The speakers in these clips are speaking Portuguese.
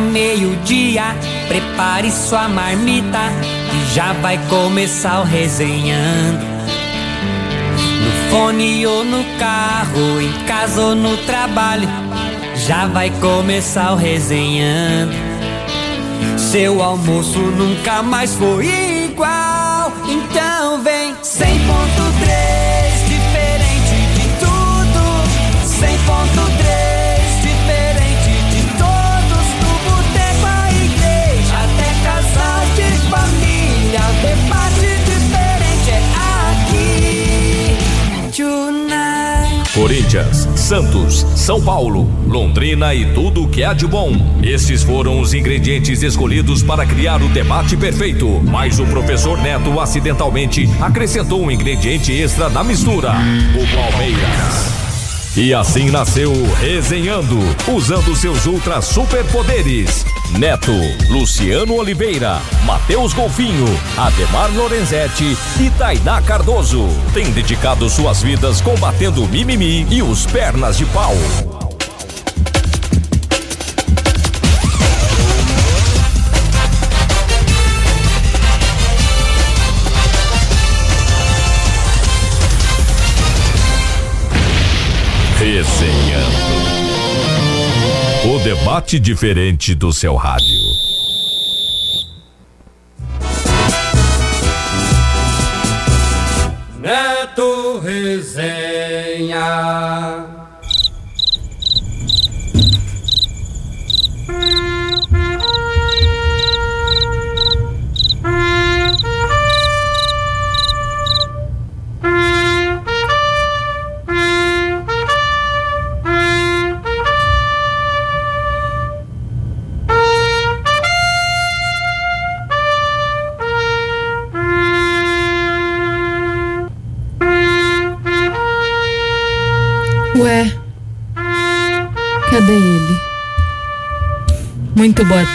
meio-dia, prepare sua marmita, que já vai começar o Resenhando. No fone ou no carro, em casa ou no trabalho, já vai começar o Resenhando. Seu almoço nunca mais foi igual, então vem 100.3, diferente de tudo. 100.3, diferente de todos. Do boteco à igreja, até casal de família, debate diferente é aqui. Tonight. Corinthians, Santos, São Paulo, Londrina e tudo o que há de bom. Esses foram os ingredientes escolhidos para criar o debate perfeito. Mas o professor Neto acidentalmente acrescentou um ingrediente extra na mistura: o Palmeiras. E assim nasceu o Resenhando, usando seus ultra superpoderes. Neto, Luciano Oliveira, Matheus Golfinho, Ademar Lorenzetti e Tainá Cardoso têm dedicado suas vidas combatendo o mimimi e os pernas de pau. Resenhando. O debate diferente do seu rádio. Neto Resenha. Ué, cadê ele? Muito boa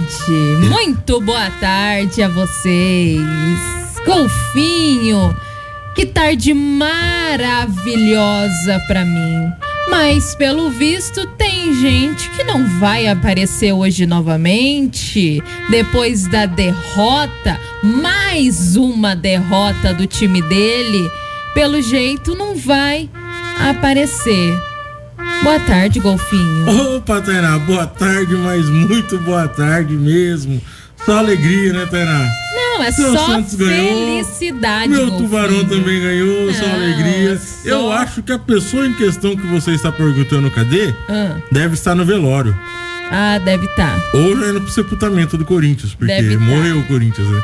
tarde a vocês. Golfinho, que tarde maravilhosa pra mim. Mas pelo visto tem gente que não vai aparecer hoje novamente. Depois da derrota, mais uma derrota do time dele, pelo jeito não vai aparecer. Boa tarde, Golfinho. Opa, Tainá, boa tarde, mas muito boa tarde mesmo. Só alegria, né, Tainá? Não, é Seu só Santos felicidade, ganhou, meu Golfinho. Tubarão também ganhou, Não, só alegria. só- Eu acho que a pessoa em questão que você está perguntando cadê, deve estar no velório. Ah, deve estar. Ou já indo pro sepultamento do Corinthians, porque Deve tá. morreu o Corinthians, né?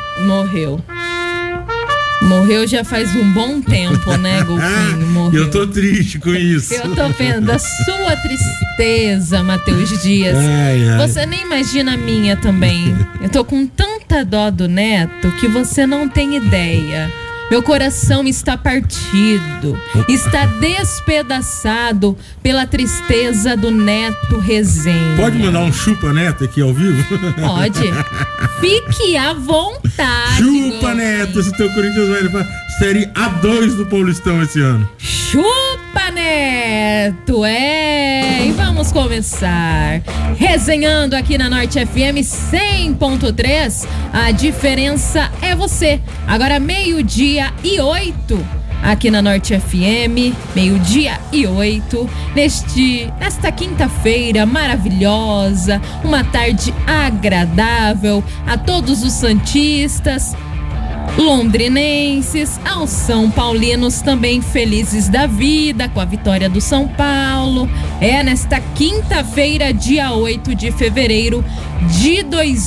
Morreu já faz um bom tempo, né, Golfinho? Morreu. Eu tô triste com isso. Eu tô vendo a sua tristeza, Matheus Dias. Ai, ai. Você nem imagina a minha também. Eu tô com tanta dó do Neto que você não tem ideia. Meu coração está partido, está despedaçado pela tristeza do Neto Resenha. Pode mandar um chupa Neto aqui ao vivo? Pode. Fique à vontade. Chupa Neto, esse teu Corinthians vai pra Série A2 do Paulistão esse ano. Chupa, Neto! E vamos começar. Resenhando aqui na Norte FM 100.3. A diferença é você. Agora 12:08 aqui na Norte FM, 12:08, nesta quinta-feira maravilhosa, uma tarde agradável a todos os santistas, londrinenses, aos São Paulinos também felizes da vida com a vitória do São Paulo. Nesta quinta-feira, dia 8 de fevereiro de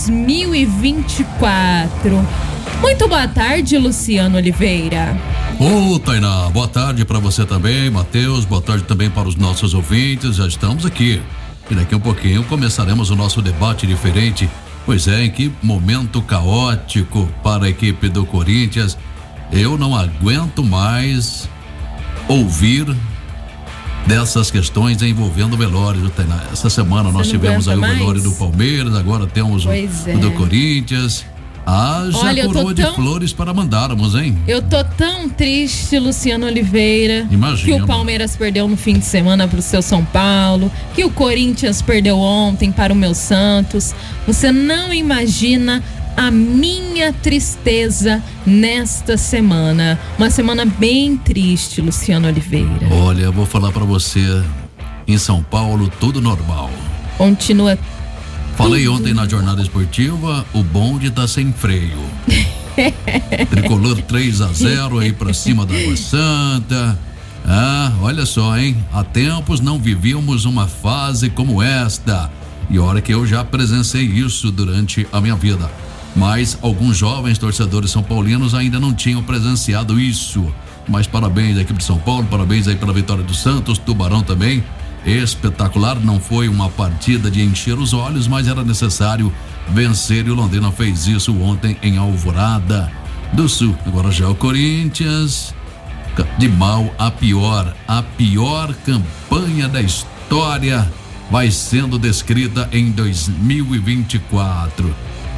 2024. Muito boa tarde, Luciano Oliveira. Ô, Tainá, boa tarde para você também, Matheus, boa tarde também para os nossos ouvintes, já estamos aqui. E daqui a um pouquinho começaremos o nosso debate diferente. Pois é, em que momento caótico para a equipe do Corinthians. Eu não aguento mais ouvir dessas questões envolvendo o velório, Tainá. Essa semana nós tivemos aí o velório do Palmeiras, agora temos o do Corinthians. Olha, coroa de flores para mandarmos, hein? Eu tô tão triste, Luciano Oliveira. Imagina. Que o Palmeiras perdeu no fim de semana pro seu São Paulo, que o Corinthians perdeu ontem para o meu Santos. Você não imagina a minha tristeza nesta semana. Uma semana bem triste, Luciano Oliveira. Olha, eu vou falar pra você, em São Paulo, tudo normal. Continua. Falei ontem na jornada esportiva, o bonde tá sem freio. Tricolor 3-0 aí pra cima da Água Santa. Olha só, hein? Há tempos não vivíamos uma fase como esta. E olha que eu já presenciei isso durante a minha vida. Mas alguns jovens torcedores são paulinos ainda não tinham presenciado isso. Mas parabéns à equipe de São Paulo, parabéns aí pela vitória do Santos, Tubarão também. Espetacular, não foi uma partida de encher os olhos, mas era necessário vencer e o Londrina fez isso ontem em Alvorada do Sul. Agora já o Corinthians, de mal a pior campanha da história vai sendo descrita em 2024.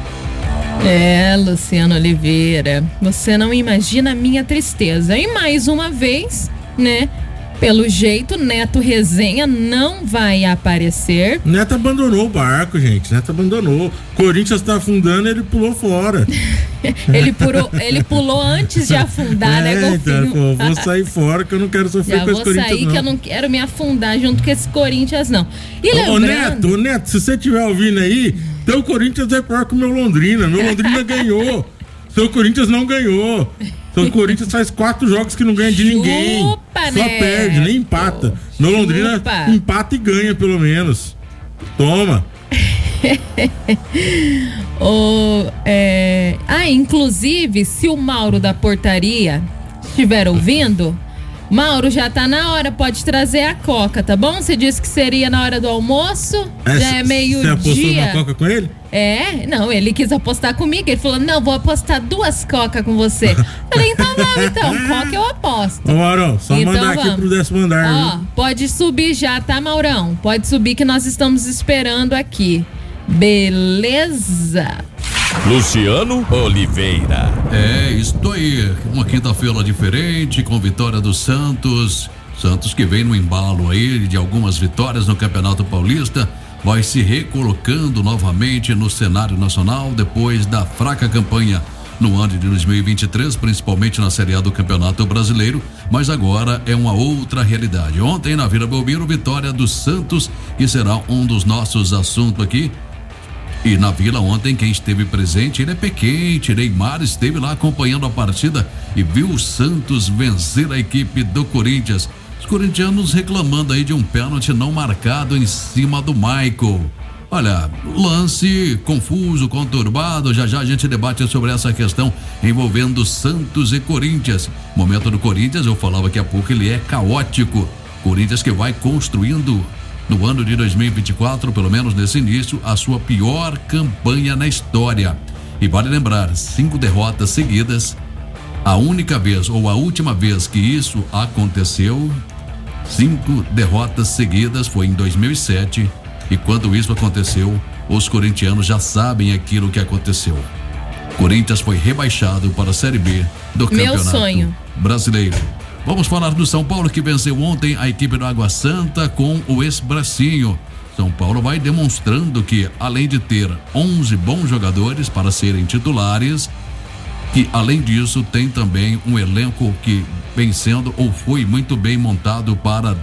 Luciano Oliveira, você não imagina a minha tristeza. E mais uma vez, né? Pelo jeito, Neto Resenha não vai aparecer. Neto abandonou o barco, gente. Neto abandonou. Corinthians tá afundando, ele pulou fora. ele pulou antes de afundar, né, Golfinho? Então, vou sair fora que eu não quero sofrer com esse Corinthians, não. Vou sair que eu não quero me afundar junto com esse Corinthians, não. E lembrando... Neto, se você estiver ouvindo aí, teu Corinthians é pior que o meu Londrina. Meu Londrina ganhou. Seu Corinthians não ganhou. Seu Corinthians faz 4 jogos que não ganha de ninguém. Só perde, nem empata. Meu Londrina empata e ganha, pelo menos. Toma. Inclusive, se o Mauro da portaria estiver ouvindo, Mauro, já tá na hora, pode trazer a Coca, tá bom? Você disse que seria na hora do almoço, já é meio-dia. Você apostou na Coca com ele? Não, ele quis apostar comigo, ele falou, não, vou apostar 2 Coca com você. Falei, então vamos, Coca eu aposto. Ô, Maurão, só então, mandar aqui pro 10º andar. Pode subir já, tá, Maurão? Pode subir que nós estamos esperando aqui. Beleza? Luciano Oliveira. Isto aí, uma quinta-feira diferente, com vitória do Santos. Santos que vem no embalo aí de algumas vitórias no Campeonato Paulista, vai se recolocando novamente no cenário nacional depois da fraca campanha no ano de 2023, principalmente na Série A do Campeonato Brasileiro, mas agora é uma outra realidade. Ontem na Vila Belmiro, vitória do Santos, que será um dos nossos assuntos aqui. E na Vila ontem, quem esteve presente, ele é Pequente, Neymar esteve lá acompanhando a partida e viu o Santos vencer a equipe do Corinthians. Os corintianos reclamando aí de um pênalti não marcado em cima do Michael. Olha, lance confuso, conturbado, já a gente debate sobre essa questão envolvendo Santos e Corinthians. Momento do Corinthians, eu falava que há pouco, ele é caótico. Corinthians que vai construindo no ano de 2024, pelo menos nesse início, a sua pior campanha na história. E vale lembrar, 5 derrotas seguidas. A única vez ou a última vez que isso aconteceu, 5 derrotas seguidas, foi em 2007. E quando isso aconteceu, os corintianos já sabem aquilo que aconteceu. Corinthians foi rebaixado para a Série B do Campeonato Brasileiro. Vamos falar do São Paulo, que venceu ontem a equipe do Água Santa com o Expressinho. São Paulo vai demonstrando que, além de ter 11 bons jogadores para serem titulares, que além disso tem também um elenco que vem sendo ou foi muito bem montado para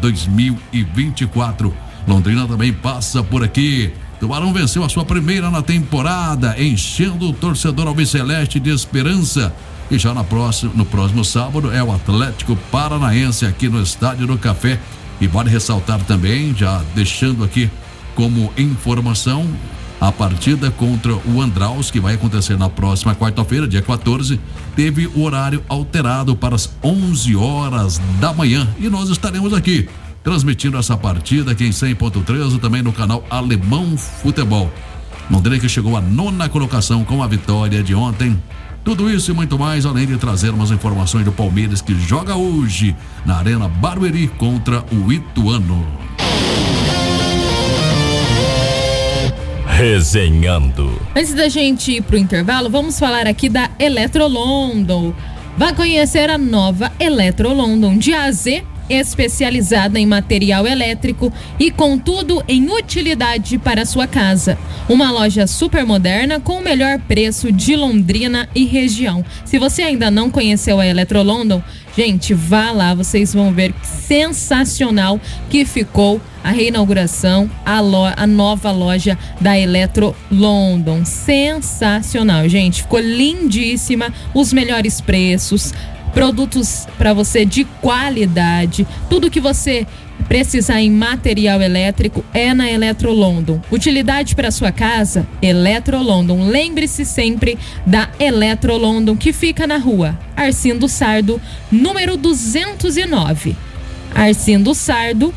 2024. Londrina também passa por aqui. Tubarão venceu a sua primeira na temporada, enchendo o torcedor alviceleste de esperança. E já no próximo sábado é o Atlético Paranaense aqui no Estádio do Café. E vale ressaltar também, já deixando aqui como informação, a partida contra o Andraus, que vai acontecer na próxima quarta-feira, dia 14, teve o horário alterado para as 11 horas da manhã. E nós estaremos aqui transmitindo essa partida aqui em 100.13, também no canal Alemão Futebol. Londrina que chegou à 9ª colocação com a vitória de ontem. Tudo isso e muito mais, além de trazermos informações do Palmeiras, que joga hoje na Arena Barueri contra o Ituano. Resenhando. Antes da gente ir pro intervalo, vamos falar aqui da Eletrolondon. Vá conhecer a nova Eletrolondon de A a Z, especializada em material elétrico e com tudo em utilidade para a sua casa. Uma loja super moderna com o melhor preço de Londrina e região. Se você ainda não conheceu a Eletrolondon, gente, vá lá, vocês vão ver que sensacional que ficou a reinauguração, a nova loja da Eletrolondon. Sensacional, gente, ficou lindíssima, os melhores preços, produtos para você de qualidade, tudo que você precisar em material elétrico é na Eletrolondon. Utilidade para sua casa, Eletrolondon. Lembre-se sempre da Eletrolondon, que fica na rua Arcindo Sardo, número 209. Arcindo Sardo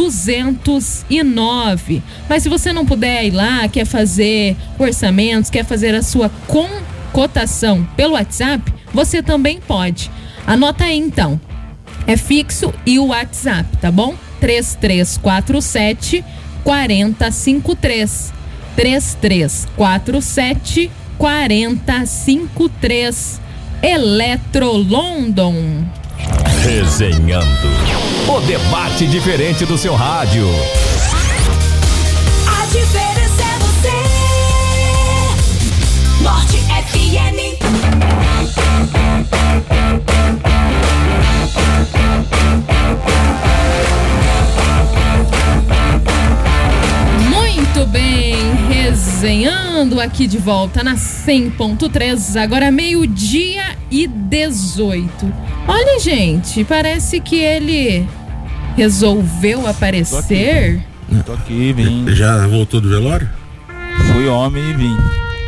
209. Mas se você não puder ir lá, quer fazer orçamentos, quer fazer a sua cotação pelo WhatsApp, você também pode. Anota aí então, é fixo e o WhatsApp, tá bom? 3347 4053. 3347 4053. Eletrolondon. Resenhando. O debate diferente do seu rádio. A diferença é você. Norte FM. Muito bem, resenhando aqui de volta na 100.3, agora 12:18. Olha, gente, parece que ele resolveu aparecer. Tô aqui, vim. Já voltou do velório? Fui homem e vim.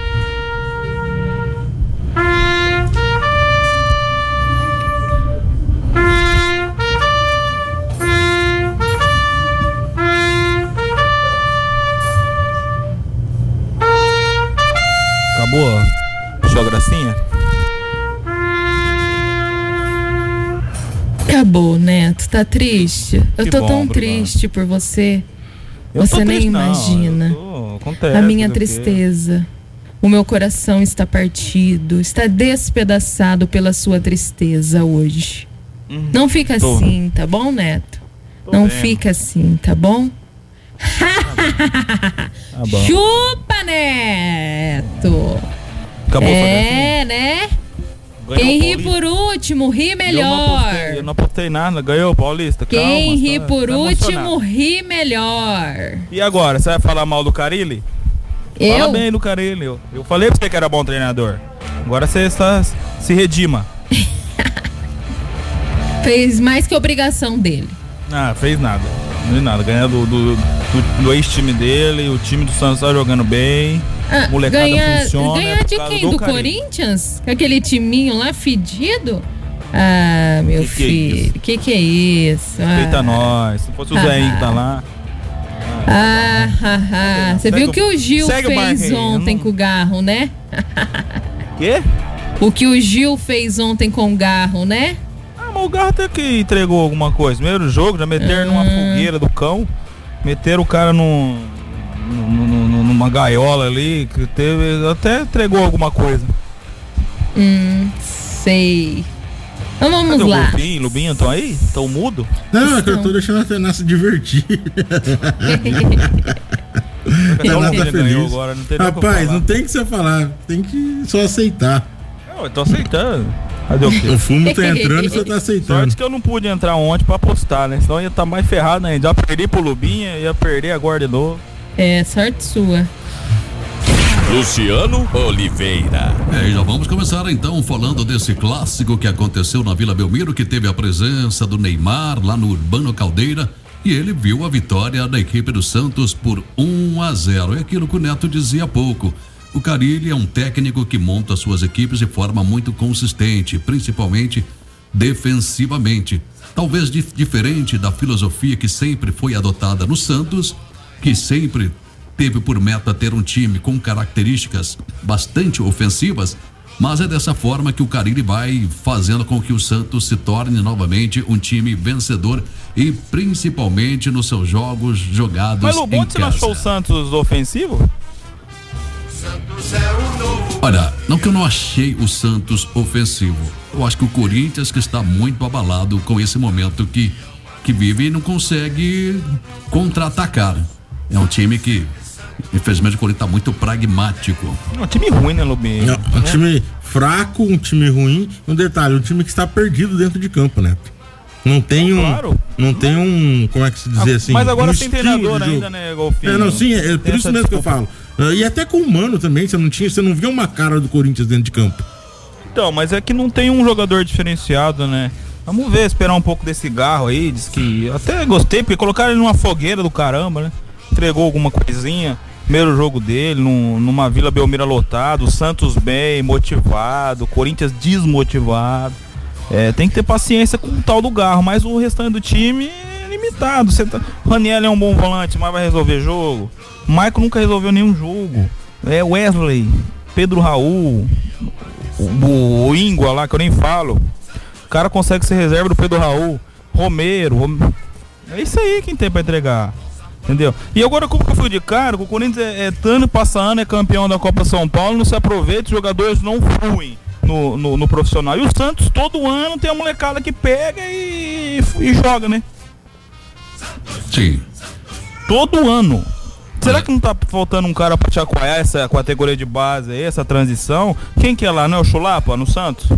Acabou a sua gracinha? Acabou, Neto, tá triste? Eu tô tão obrigado. triste por você. Eu Você tô nem triste, não, imagina acontece, a minha o quê? tristeza. O meu coração está partido, está despedaçado pela sua tristeza hoje. Não fica tô. assim, tá bom, Neto? Tô Não vendo. fica assim, tá bom? Tá bom. Chupa, Neto! Acabou É, né? Ganhou Quem o ri Paulista. por último, ri melhor. Eu não apostei nada, ganhou o Paulista. Quem Calma, ri tá por último, emocionado. ri melhor. E agora, você vai falar mal do Carille? Fala Eu? bem do Carille. Eu falei pra você que era bom treinador. Agora você está se redima. Fez mais que obrigação dele. Ah, fez nada. Não fez nada. Ganhar do ex-time dele, o time do Santos tá jogando bem. Molecada funciona. Ganhar por de causa quem? Do Carille. Corinthians? Com aquele timinho lá fedido? Ah, meu Que é filho, isso? que é isso? Respeita nós. Se fosse o Zé que tá lá. Você viu o que o Gil segue o fez barco aí, ontem não- com o Garro, né? Quê? O que o Gil fez ontem com o Garro, né? Ah, mas o Garro até que entregou alguma coisa. Primeiro jogo, já meteram numa fogueira do cão. Meteram o cara numa gaiola ali. Que teve, até entregou alguma coisa. Sei. Então vamos Cadê lá. o Lubinho estão aí? Estão mudo? Não, é que eu tô deixando a Tainá se divertir. O Tainá Lubinho tá ganhou feliz. agora, não tem nem o que eu Rapaz, falar. não tem que você falar, tem que só aceitar. Não, eu tô aceitando. Cadê o quê? O fumo tá entrando e você tá aceitando. Sorte que eu não pude entrar ontem pra apostar, né? Senão ia estar mais ferrado ainda. Já perdi pro Lubinha, ia perder agora de novo. É, sorte sua. Luciano Oliveira. E já vamos começar então falando desse clássico que aconteceu na Vila Belmiro, que teve a presença do Neymar lá no Urbano Caldeira, e ele viu a vitória da equipe do Santos por 1-0. É aquilo que o Neto dizia há pouco. O Carille é um técnico que monta suas equipes de forma muito consistente, principalmente defensivamente. Talvez diferente da filosofia que sempre foi adotada no Santos, que sempre teve por meta ter um time com características bastante ofensivas, mas é dessa forma que o Carille vai fazendo com que o Santos se torne novamente um time vencedor e principalmente nos seus jogos jogados Mas em Lubinho, você não casa. achou o Santos ofensivo? Olha, não que eu não achei o Santos ofensivo. Eu acho que o Corinthians que está muito abalado com esse momento que vive e não consegue contra-atacar. É um time que, infelizmente, o Corinthians está muito pragmático. É um time ruim, né, Lubinho? É um time fraco, um time ruim. Um detalhe, um time que está perdido dentro de campo, Neto. Não tem como é que se dizer assim? Mas agora tem treinador ainda, né, Golfinho? É por isso mesmo que eu falo. E até com o Mano também, você não via uma cara do Corinthians dentro de campo. Então, mas é que não tem um jogador diferenciado, né? Vamos ver, esperar um pouco desse Garro aí, diz que até gostei, porque colocaram ele numa fogueira do caramba, né? Entregou alguma coisinha, primeiro jogo dele, numa Vila Belmiro lotado, o Santos bem, motivado, o Corinthians desmotivado. Tem que ter paciência com o tal do Garro, mas o restante do time é limitado. O Raniel é um bom volante, mas vai resolver jogo. O Maicon nunca resolveu nenhum jogo. Wesley, Pedro Raul, o Ingua lá, que eu nem falo. O cara consegue ser reserva do Pedro Raul, Romero. É isso aí quem tem pra entregar. Entendeu? E agora, como que eu fui de cara? O Corinthians ano passa ano, é campeão da Copa São Paulo, não se aproveita, os jogadores não fluem no profissional. E o Santos, todo ano, tem uma molecada que pega e joga, né? Sim. Todo ano. Será que não tá faltando um cara pra chacoalhar essa categoria de base aí, essa transição? Quem que é lá, não é o Chulapa, no Santos?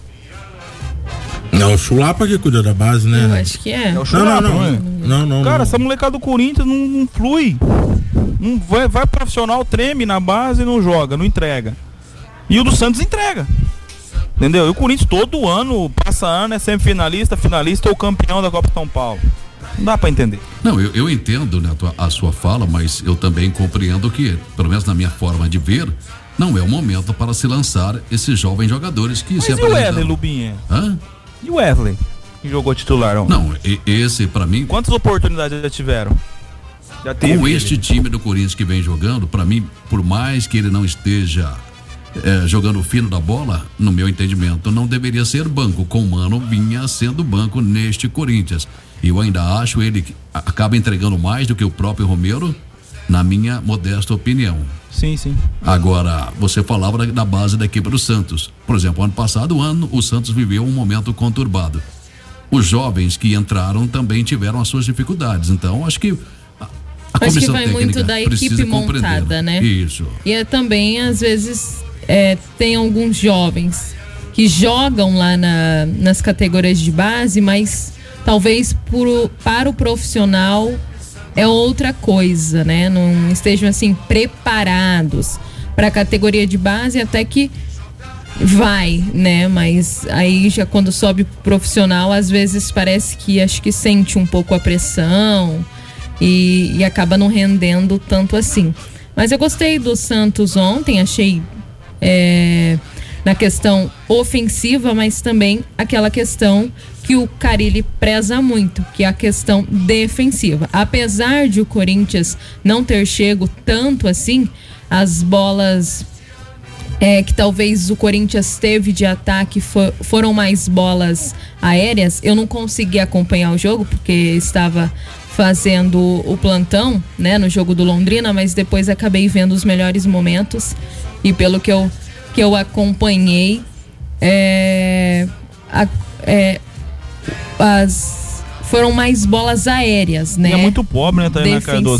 Não, o Chulapa que cuida da base, né? Eu acho que é. É o Chulapa, não. Cara, essa molecada do Corinthians não flui. Não vai profissional, treme na base e não joga, não entrega. E o do Santos entrega. Entendeu? E o Corinthians todo ano, passa ano, é semifinalista, finalista ou campeão da Copa São Paulo. Não dá pra entender. Não, eu entendo, né, a sua fala, mas eu também compreendo que, pelo menos na minha forma de ver, não é o momento para se lançar esses jovens jogadores que se apresentam. E o Wesley, Lubinha? Hã? E o Wesley, que jogou titular? Não, esse pra mim... Quantas oportunidades já tiveram? Já teve. Com este time do Corinthians que vem jogando, pra mim, por mais que ele não esteja jogando o fino da bola, no meu entendimento, não deveria ser banco. Com o Mano vinha sendo banco neste Corinthians. E eu ainda acho ele que acaba entregando mais do que o próprio Romero, na minha modesta opinião. Sim. Agora, você falava da base da equipe do Santos. Por exemplo, ano passado, o Santos viveu um momento conturbado. Os jovens que entraram também tiveram as suas dificuldades. Então, acho que a comissão vai técnica muito da equipe montada, né? Isso. E também, às vezes, tem alguns jovens que jogam lá nas categorias de base, mas talvez para o profissional é outra coisa, né? Não estejam assim preparados para a categoria de base, até que vai, né? Mas aí já quando sobe pro profissional, às vezes parece que acho que sente um pouco a pressão e acaba não rendendo tanto assim. Mas eu gostei do Santos ontem, achei na questão ofensiva, mas também aquela questão que o Carille preza muito, que é a questão defensiva. Apesar de o Corinthians não ter chego tanto assim, as bolas que talvez o Corinthians teve de ataque foram mais bolas aéreas. Eu não consegui acompanhar o jogo porque estava fazendo o plantão, né, no jogo do Londrina, mas depois acabei vendo os melhores momentos e pelo que eu acompanhei, foram mais bolas aéreas, né? É muito pobre, né, Tainá Cardoso?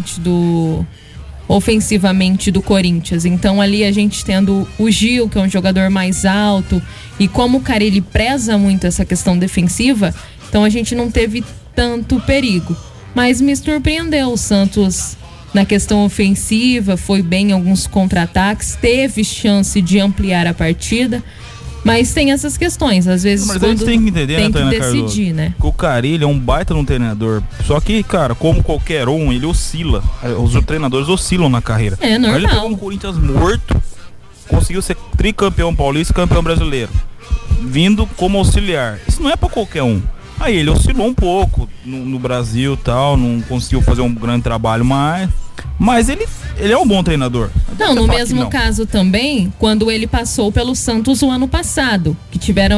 Ofensivamente do Corinthians. Então ali a gente tendo o Gil, que é um jogador mais alto, e como o Carille preza muito essa questão defensiva, então a gente não teve tanto perigo. Mas me surpreendeu o Santos na questão ofensiva, foi bem em alguns contra-ataques, teve chance de ampliar a partida, mas tem essas questões, às vezes mas quando tem que entender, tem né, que decidir, né? O Carille é um baita no treinador, só que, cara, como qualquer um, ele oscila, os treinadores oscilam na carreira. É normal. Ele pegou um Corinthians morto, conseguiu ser tricampeão paulista e campeão brasileiro, vindo como auxiliar. Isso não é pra qualquer um. Aí ele oscilou um pouco no Brasil e tal, não conseguiu fazer um grande trabalho, mas ele é um bom treinador. Não, no mesmo caso também, quando ele passou pelo Santos o ano passado, que tiveram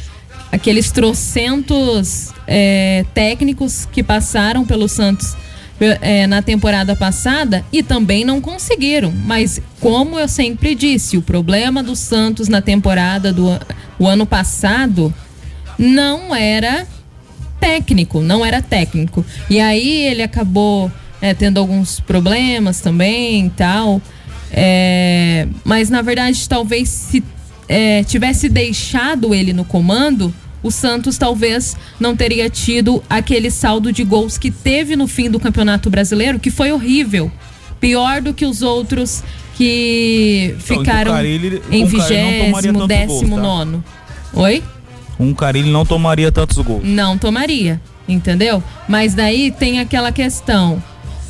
aqueles trocentos técnicos que passaram pelo Santos na temporada passada e também não conseguiram. Mas, como eu sempre disse, o problema do Santos na temporada do ano passado não era técnico. E aí ele acabou tendo alguns problemas também e tal. Mas, na verdade, talvez se tivesse deixado ele no comando, o Santos talvez não teria tido aquele saldo de gols que teve no fim do Campeonato Brasileiro, que foi horrível. Pior do que os outros que ficaram em 20º, 19º. Oi? Um Carille não tomaria tantos gols. Não tomaria, entendeu? Mas daí tem aquela questão.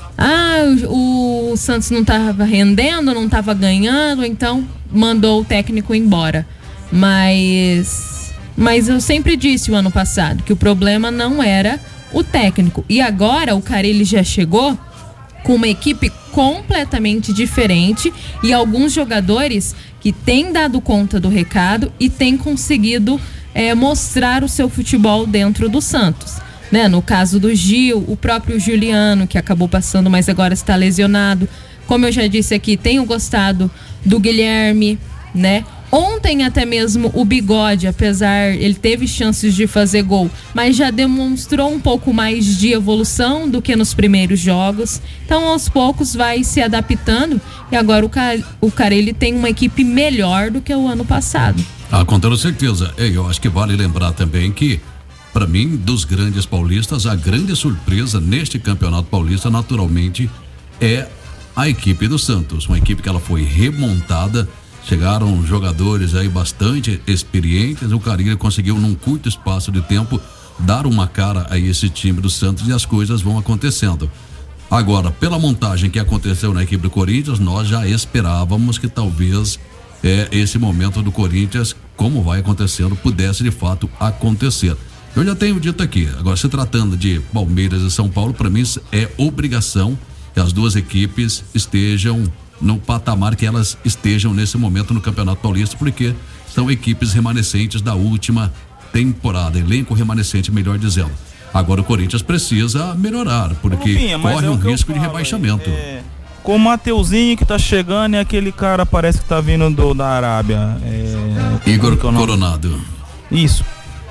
O Santos não estava rendendo, não estava ganhando, então mandou o técnico embora. Mas eu sempre disse o ano passado que o problema não era o técnico. E agora o Carille já chegou com uma equipe completamente diferente e alguns jogadores que têm dado conta do recado e têm conseguido mostrar o seu futebol dentro do Santos. No caso do Gil, o próprio Juliano, que acabou passando, mas agora está lesionado. Como eu já disse aqui, tenho gostado do Guilherme, né? Ontem até mesmo o Bigode, apesar, ele teve chances de fazer gol, mas já demonstrou um pouco mais de evolução do que nos primeiros jogos. Então, aos poucos vai se adaptando e agora o Carille tem uma equipe melhor do que o ano passado. Com toda certeza. Eu acho que vale lembrar também que, para mim, dos grandes paulistas, a grande surpresa neste Campeonato Paulista, naturalmente, é a equipe do Santos. Uma equipe que ela foi remontada, chegaram jogadores aí bastante experientes, o Carille conseguiu num curto espaço de tempo dar uma cara a esse time do Santos e as coisas vão acontecendo. Agora, pela montagem que aconteceu na equipe do Corinthians, nós já esperávamos que talvez esse momento do Corinthians, como vai acontecendo, pudesse de fato acontecer. Eu já tenho dito aqui, agora se tratando de Palmeiras e São Paulo, para mim é obrigação que as duas equipes estejam no patamar que elas estejam nesse momento no Campeonato Paulista, porque são equipes remanescentes da última temporada, elenco remanescente, melhor dizendo. Agora o Corinthians precisa melhorar, porque corre um risco de rebaixamento. Com o Mateuzinho que tá chegando e aquele cara parece que tá vindo da Arábia. Igor Coronado. Isso.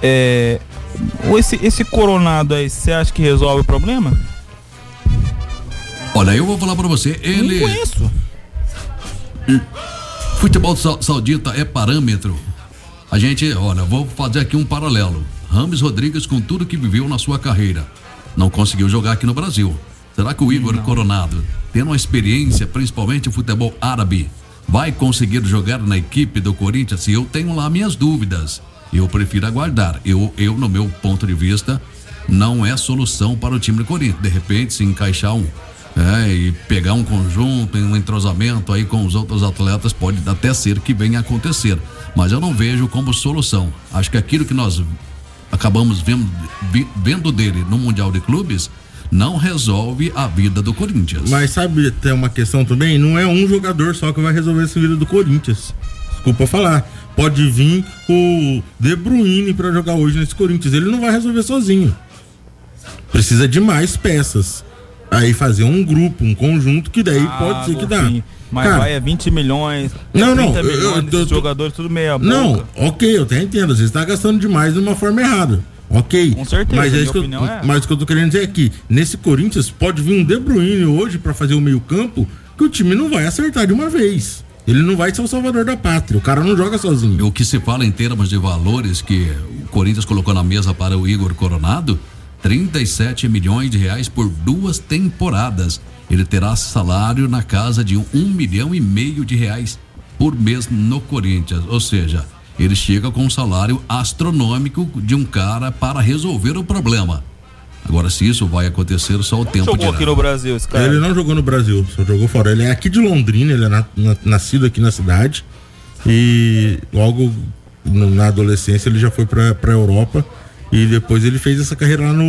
Esse Coronado aí, você acha que resolve o problema? Olha, eu vou falar pra você, ele... Não conheço. Futebol saudita é parâmetro. A gente, olha, vou fazer aqui um paralelo. Rames Rodrigues, com tudo que viveu na sua carreira, não conseguiu jogar aqui no Brasil. Será que o Igor Coronado, tendo uma experiência, principalmente em futebol árabe, vai conseguir jogar na equipe do Corinthians? Eu tenho lá minhas dúvidas. Eu prefiro aguardar. Eu, no meu ponto de vista, não é solução para o time do Corinthians. De repente, se encaixar e pegar um conjunto, um entrosamento aí com os outros atletas, pode até ser que venha a acontecer. Mas eu não vejo como solução. Acho que aquilo que nós acabamos vendo dele no Mundial de Clubes não resolve a vida do Corinthians. Mas sabe, tem uma questão também, não é um jogador só que vai resolver essa vida do Corinthians. Desculpa falar. Pode vir o De Bruyne pra jogar hoje nesse Corinthians. Ele não vai resolver sozinho. Precisa de mais peças. Aí fazer um grupo, um conjunto, que daí pode ser que dá. Mas cara, vai 20 milhões, 30 milhões, jogadores, tudo meia boca. Não, ok, eu até entendo. Você está gastando demais de uma forma errada. Ok. Com certeza, mas o que eu tô querendo dizer é que nesse Corinthians pode vir um De Bruyne hoje pra fazer o meio campo, que o time não vai acertar de uma vez. Ele não vai ser o salvador da pátria. O cara não joga sozinho. O que se fala em termos de valores que o Corinthians colocou na mesa para o Igor Coronado, 37 milhões de reais por 2 temporadas. Ele terá salário na casa de 1,5 milhão de reais por mês no Corinthians. Ou seja, ele chega com um salário astronômico de um cara para resolver o problema. Agora, se isso vai acontecer, só o tempo dirá. Jogou aqui no Brasil, esse cara? Ele não jogou no Brasil, só jogou fora. Ele é aqui de Londrina, ele é nascido aqui na cidade. E logo na adolescência ele já foi pra Europa. E depois ele fez essa carreira lá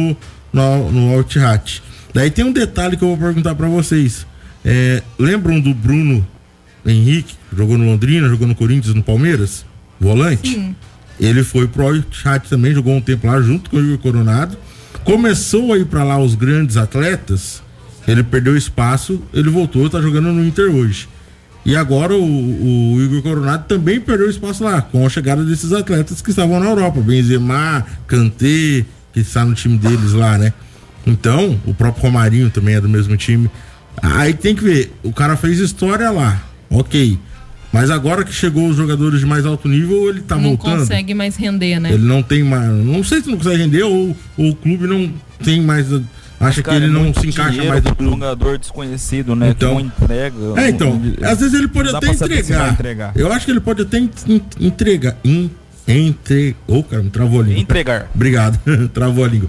no Al-Ittihad. Daí tem um detalhe que eu vou perguntar pra vocês. Lembram do Bruno Henrique? Jogou no Londrina, jogou no Corinthians, no Palmeiras? Volante? Sim. Ele foi pro Al-Ittihad também, jogou um tempo lá junto com o Igor Coronado. Começou a ir pra lá os grandes atletas Ele perdeu espaço, ele voltou, tá jogando no Inter hoje. E agora o Igor Coronado também perdeu espaço lá, com a chegada desses atletas que estavam na Europa. Benzema, Kanté, que está no time deles lá, né? Então, o próprio Romarinho também é do mesmo time. Aí tem que ver, o cara fez história lá, ok. Mas agora que chegou os jogadores de mais alto nível, ele tá voltando. Não consegue mais render, né? Ele não tem mais, não sei se não consegue render ou o clube não tem mais... Acha que ele não se encaixa mais no clube. Um jogador desconhecido, né? Então, que não entrega. Então, às vezes ele pode até entregar. Eu acho que ele pode até entregar. Cara, me travou a língua. Entregar. Obrigado, travou a língua.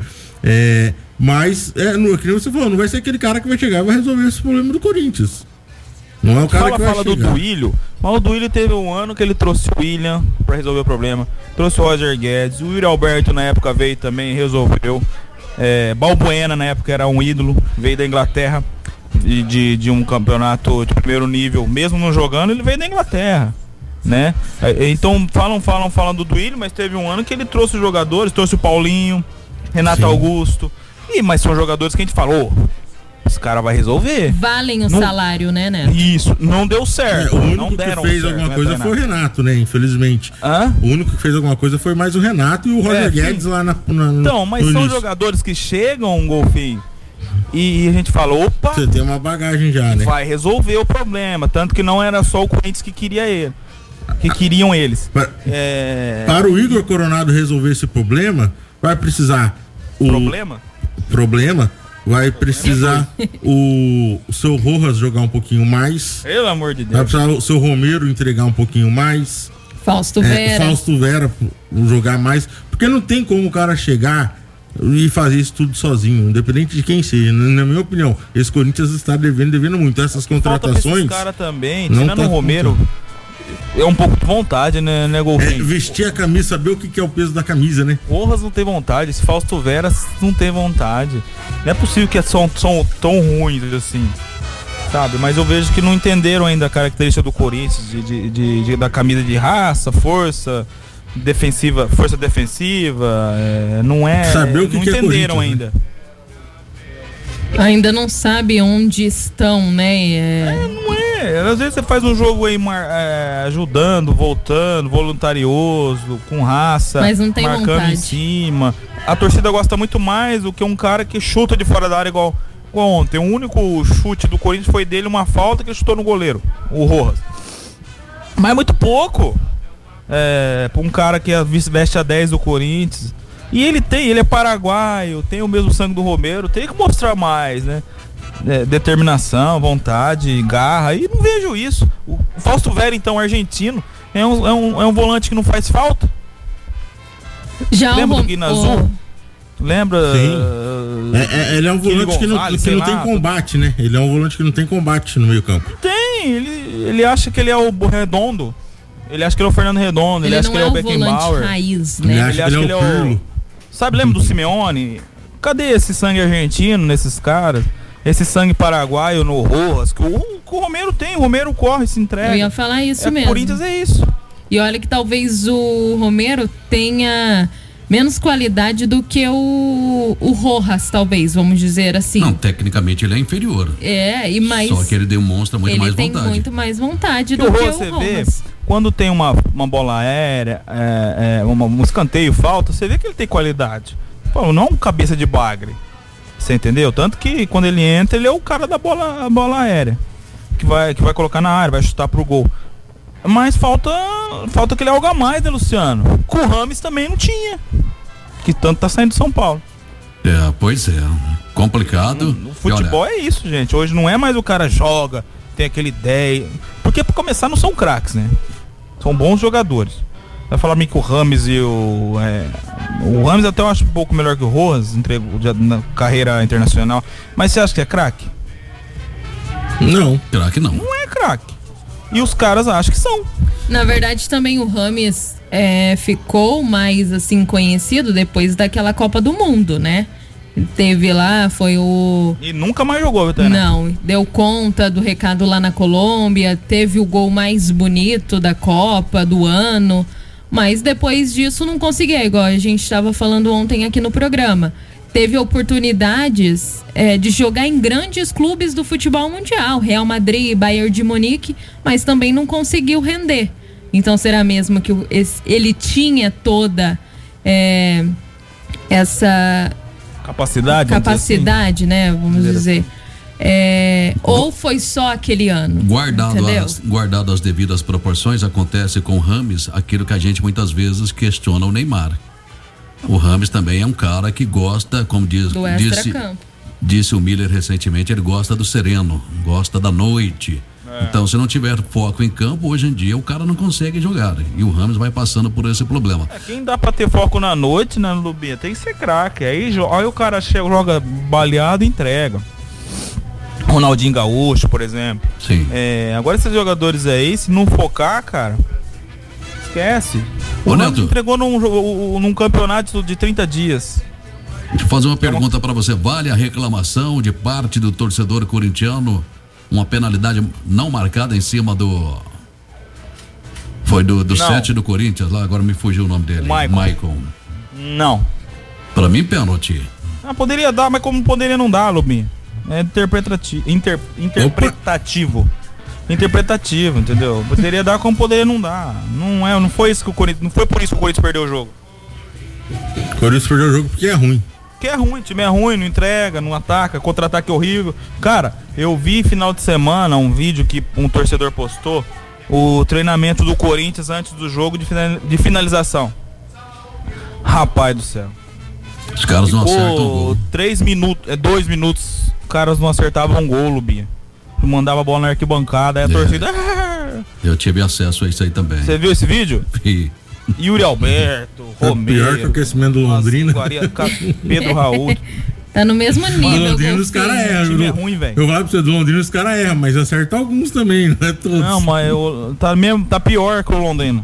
Mas, que nem você falou, não vai ser aquele cara que vai chegar e vai resolver esse problema do Corinthians. Não é o cara que vai chegar. Fala do Duílio, mas o Duílio teve um ano que ele trouxe o William pra resolver o problema. Trouxe o Roger Guedes, o Yuri Alberto na época veio também, resolveu. Balbuena na época era um ídolo, veio da Inglaterra de um campeonato de primeiro nível, mesmo não jogando, ele veio da Inglaterra, né? Então falam do Duílio, mas teve um ano que ele trouxe os jogadores, trouxe o Paulinho, Renato Sim. Augusto, mas são jogadores que a gente falou, esse cara vai resolver. Valem o salário, né, Neto? Isso, não deu certo. O único não deram que fez certo, alguma coisa foi o Renato, né? Infelizmente. O único que fez alguma coisa foi mais o Renato e o Roger Guedes lá Então, mas são jogadores que chegam, Golfinho, e a gente fala, opa, você tem uma bagagem já, né? Vai resolver o problema. Tanto que não era só o Corinthians que queria ele. Que queriam eles. Para o Igor Coronado resolver esse problema, vai precisar problema vai precisar o seu Rojas jogar um pouquinho mais. Pelo amor de Deus. Vai precisar o seu Romero entregar um pouquinho mais. Fausto Vera jogar mais. Porque não tem como o cara chegar e fazer isso tudo sozinho, independente de quem seja. Na minha opinião, esse Corinthians está devendo muito. Essas contratações. Esse cara também, tirando o Romero, é um pouco de vontade, né, Golfinho? Vestir a camisa, saber o que é o peso da camisa, né? Porras não tem vontade, esse Fausto Vera não tem vontade. Não é possível que são tão ruins assim, sabe? Mas eu vejo que não entenderam ainda a característica do Corinthians, da camisa de raça, força defensiva, não é. Saber o que não que entenderam é ainda. Ainda não sabe onde estão, né? Não é. Às vezes você faz um jogo aí ajudando, voltando, voluntarioso, com raça, mas não tem marcando vontade. Em cima. A torcida gosta muito mais do que um cara que chuta de fora da área igual ontem. O único chute do Corinthians foi dele, uma falta que ele chutou no goleiro, o Rojas. Mas é muito pouco. Pra um cara que veste a 10 do Corinthians. E ele é paraguaio, tem o mesmo sangue do Romero, tem que mostrar mais, né? Determinação, vontade, garra, e não vejo isso. O Fausto Vera, então, argentino, é um volante que não faz falta. Já lembra do Guina Azul? Lembra? Sim. Ele é um volante que não tem combate, né? Ele é um volante que não tem combate no meio campo. Tem, ele acha que ele é o Redondo. Ele acha que ele é o Fernando Redondo, ele acha que ele é o Beckenbauer. Raiz, né? Ele acha que ele é o Pirlo. Sabe, lembra do Simeone? Cadê esse sangue argentino nesses caras? Esse sangue paraguaio no Rojas? Que o Romero tem, o Romero corre, se entrega. Eu ia falar isso mesmo. O Corinthians é isso. E olha que talvez o Romero tenha menos qualidade do que o Rojas, talvez, vamos dizer assim. Não, tecnicamente ele é inferior. E mais. Só que ele demonstra muito mais vontade. Ele tem muito mais vontade do que o você Rojas. Vê, quando tem uma bola aérea, um escanteio, falta, você vê que ele tem qualidade. Pô, não um cabeça de bagre. Você entendeu? Tanto que quando ele entra, ele é o cara da bola aérea. Que vai colocar na área, vai chutar pro gol. Mas falta aquele algo a mais, né, Luciano? Com o Rames também não tinha. Que tanto tá saindo de São Paulo. Pois é. Complicado. No futebol é isso, gente. Hoje não é mais o cara joga, tem aquela ideia. Porque pra começar não são craques, né? São bons jogadores. Vai falar que o Rames e o Rames até eu acho um pouco melhor que o Rojas, na carreira internacional. Mas você acha que é craque? Não. Craque não. Não é craque. E os caras acham que são. Na verdade, também o Rames ficou mais assim conhecido depois daquela Copa do Mundo, né? Teve lá, foi o... E nunca mais jogou, Vitor? Não, deu conta do recado lá na Colômbia, teve o gol mais bonito da Copa do ano, mas depois disso não conseguia, igual a gente estava falando ontem aqui no programa. teve oportunidades de jogar em grandes clubes do futebol mundial, Real Madrid, Bayern de Munique, mas também não conseguiu render. Então será mesmo que ele tinha toda essa capacidade, né? Vamos dizer. Ou foi só aquele ano? Guardado as devidas proporções, acontece com o Rames aquilo que a gente muitas vezes questiona o Neymar. O Rames também é um cara que gosta, como disse o Miller recentemente, ele gosta do sereno, gosta da noite. Então, se não tiver foco em campo, hoje em dia o cara não consegue jogar. E o Rames vai passando por esse problema. Quem dá pra ter foco na noite, né, Lubinha? Tem que ser craque. Aí o cara joga baleado e entrega. Ronaldinho Gaúcho, por exemplo. Sim. Agora esses jogadores aí, se não focar, cara, esquece. O Rames entregou num campeonato de 30 dias. Deixa eu fazer uma pergunta pra você. Vale a reclamação de parte do torcedor corintiano? Uma penalidade não marcada em cima do... Foi do 7 do Corinthians lá, agora me fugiu o nome dele. Maicon. Não. Pra mim, pênalti. Poderia dar, mas como poderia não dar, Lubinho? É interpretativo. Interpretativo, entendeu? Poderia dar como poderia não dar. Não foi isso que o Corinthians. Não foi por isso que o Corinthians perdeu o jogo. O Corinthians perdeu o jogo porque é ruim. Porque é ruim, o time é ruim, não entrega, não ataca, contra-ataque horrível. Cara, eu vi final de semana um vídeo que um torcedor postou, o treinamento do Corinthians antes do jogo de finalização. Rapaz do céu. Os caras não acertam o gol. 2 minutos, os caras não acertavam um gol, Lubinha. Mandava a bola na arquibancada, aí a torcida... Eu tive acesso a isso aí também. Você viu esse vídeo? Vi. Yuri Alberto, Romero. Pior que o aquecimento do Londrina. Pedro Raul. Tá no mesmo nível. Do Londrina os caras erram. O time é ruim, velho. Eu falo pra você, do Londrina os caras erram, mas acertam alguns também, não é todos. Não, mas tá pior que o Londrina.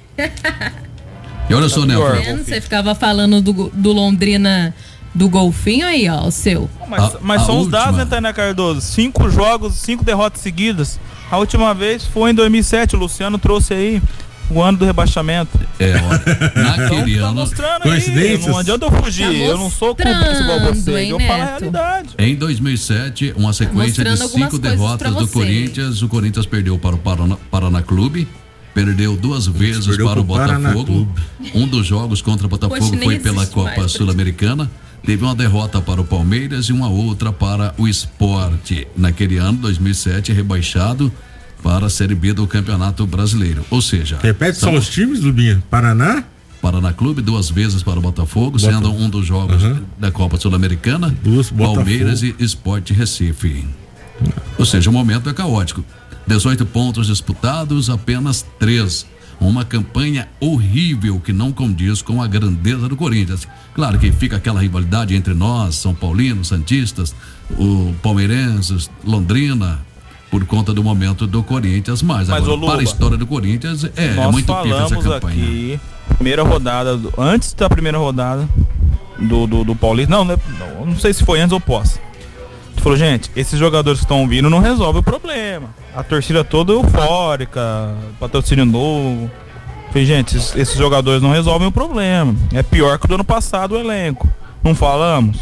E olha só, Nelson. Você ficava falando do Londrina, do golfinho aí, ó, o seu. Mas são os dados, né, Tainá Cardoso? 5 jogos, 5 derrotas seguidas. A última vez foi em 2007, o Luciano trouxe aí o ano do rebaixamento. Naquele então, ano. Mostrando aí, não adianta eu fugir, eu não sou cúmplice igual você, eu falo a realidade. Em 2007, uma sequência de 5 derrotas do Corinthians. O Corinthians perdeu para o Paraná Clube, perdeu 2 vezes para o Botafogo. Um dos jogos contra o Botafogo foi pela Copa Sul-Americana. Teve uma derrota para o Palmeiras e uma outra para o Sport. Naquele ano, 2007, rebaixado para a Série B do Campeonato Brasileiro. Ou seja... Repete só os times, Lubinha. Paraná Clube, 2 vezes para o Botafogo, sendo um dos jogos da Copa Sul-Americana. Palmeiras e Sport Recife. Ou seja, o momento é caótico. 18 pontos disputados, apenas 3. Uma campanha horrível que não condiz com a grandeza do Corinthians. Claro que fica aquela rivalidade entre nós, São Paulinos, Santistas, o palmeirenses, Londrina, por conta do momento do Corinthians, mas agora, Luba, para a história do Corinthians é muito pica essa campanha. Aqui, primeira rodada, antes da primeira rodada do Paulista, não sei se foi antes ou pós. Tu falou, gente, esses jogadores que estão vindo não resolvem o problema. A torcida toda eufórica, patrocínio novo. Falei, gente, esses jogadores não resolvem o problema. É pior que o do ano passado o elenco. Não falamos?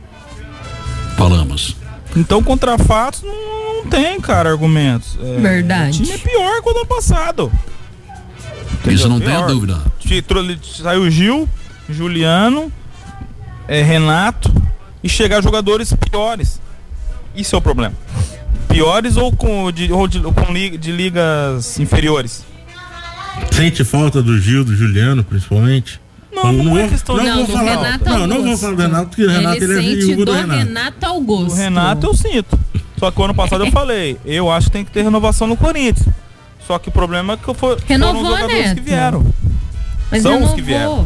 Falamos. Então, contra fatos, não tem, cara, argumentos. Verdade. O time é pior que o do ano passado. Isso não tem a dúvida. Saiu Gil, Juliano, Renato e chegar jogadores piores. Isso é o problema. Piores ou de ligas inferiores? Sente falta do Gil, do Juliano, principalmente? Não é questão de... Não vou falar do Renato, porque o Renato ele é viúvo do Renato. Renato Augusto. O Renato eu sinto. Só que o ano passado eu falei, eu acho que tem que ter renovação no Corinthians. Só que o problema é que foram os jogadores que vieram. Mas são renovou. Os que vieram.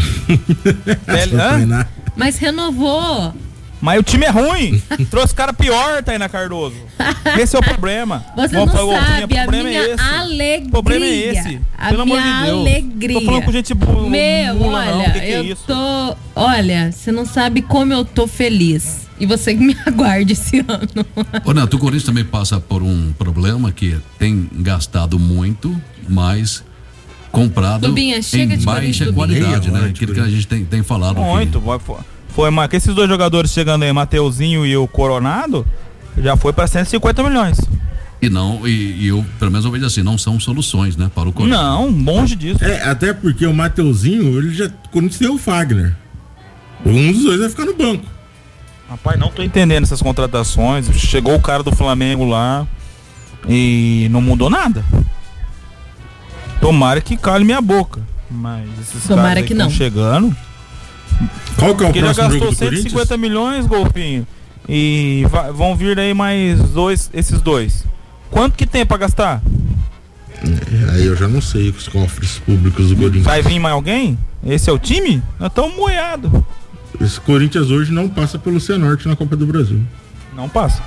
Mas renovou. Mas o time é ruim. Trouxe cara pior, Tainá Cardoso. Esse é o problema. Você não sabe, a minha alegria. O problema é esse. Pelo amor de Deus. Alegria. Tô falando com gente olha, você não sabe como eu tô feliz. E você que me aguarde esse ano. Ô, Neto, o Corinthians também passa por um problema que tem gastado muito, mas comprado Lubinha, em baixa qualidade, né? Aquilo que a gente tem falado. Muito. foi mais que esses dois jogadores chegando aí, Mateuzinho e o Coronado, já foi para 150 milhões. E não, e eu, pelo menos eu vejo assim, não são soluções, né, para o Corinthians. Não, longe disso. Até porque o Mateuzinho, ele já conheceu o Fagner. Um dos dois vai ficar no banco. Rapaz, não tô entendendo essas contratações. Chegou o cara do Flamengo lá e não mudou nada. Tomara que cale minha boca. Mas esses Tomara caras que estão não. chegando. Qual que é o Porque já próximo jogo gastou do 150 Corinthians? milhões, Golfinho. E vão vir aí mais esses dois. Quanto que tem pra gastar? Aí eu já não sei os cofres públicos do Corinthians. Vai vir mais alguém? Esse é o time? Nós estamos moiados. Esse Corinthians hoje não passa pelo Cianorte na Copa do Brasil. Não passa.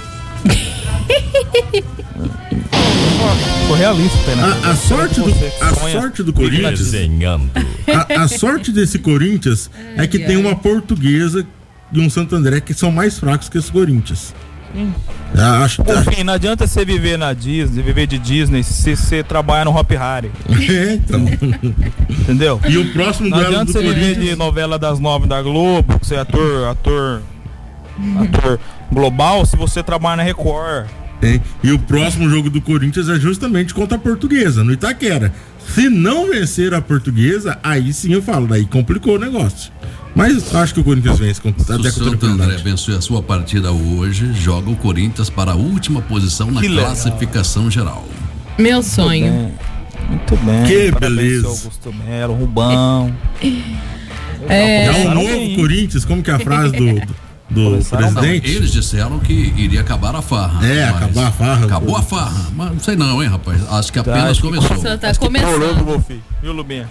Sou realista, né? A sorte do Corinthians. Desenhando. A sorte desse Corinthians é que tem uma Portuguesa e um Santo André que são mais fracos que esse Corinthians. Enfim, não adianta você viver na Disney, viver de Disney, se você trabalhar no Hop Harry. Então. Entendeu? E o próximo Não duelo adianta do você viver Corinthians. de novela das 9 da Globo, você é ator global, se você trabalha na Record. E o próximo jogo do Corinthians é justamente contra a Portuguesa, no Itaquera. Se não vencer a Portuguesa, aí sim eu falo, daí complicou o negócio. Mas acho que o Corinthians vence Se o Santo André venceu a sua partida hoje, joga o Corinthians para a última posição na classificação geral. Meu sonho. Muito bem. Que Parabéns, beleza. seu Augusto Melo, Rubão. É um novo Corinthians, como que é a frase do presidente? Eles disseram que iria acabar a farra. Acabar a farra. Acabou a farra. Mas não sei não, hein, rapaz. Acho que apenas começou. Só tá Acho que começando. piorou, meu filho. Viu, Lubinha?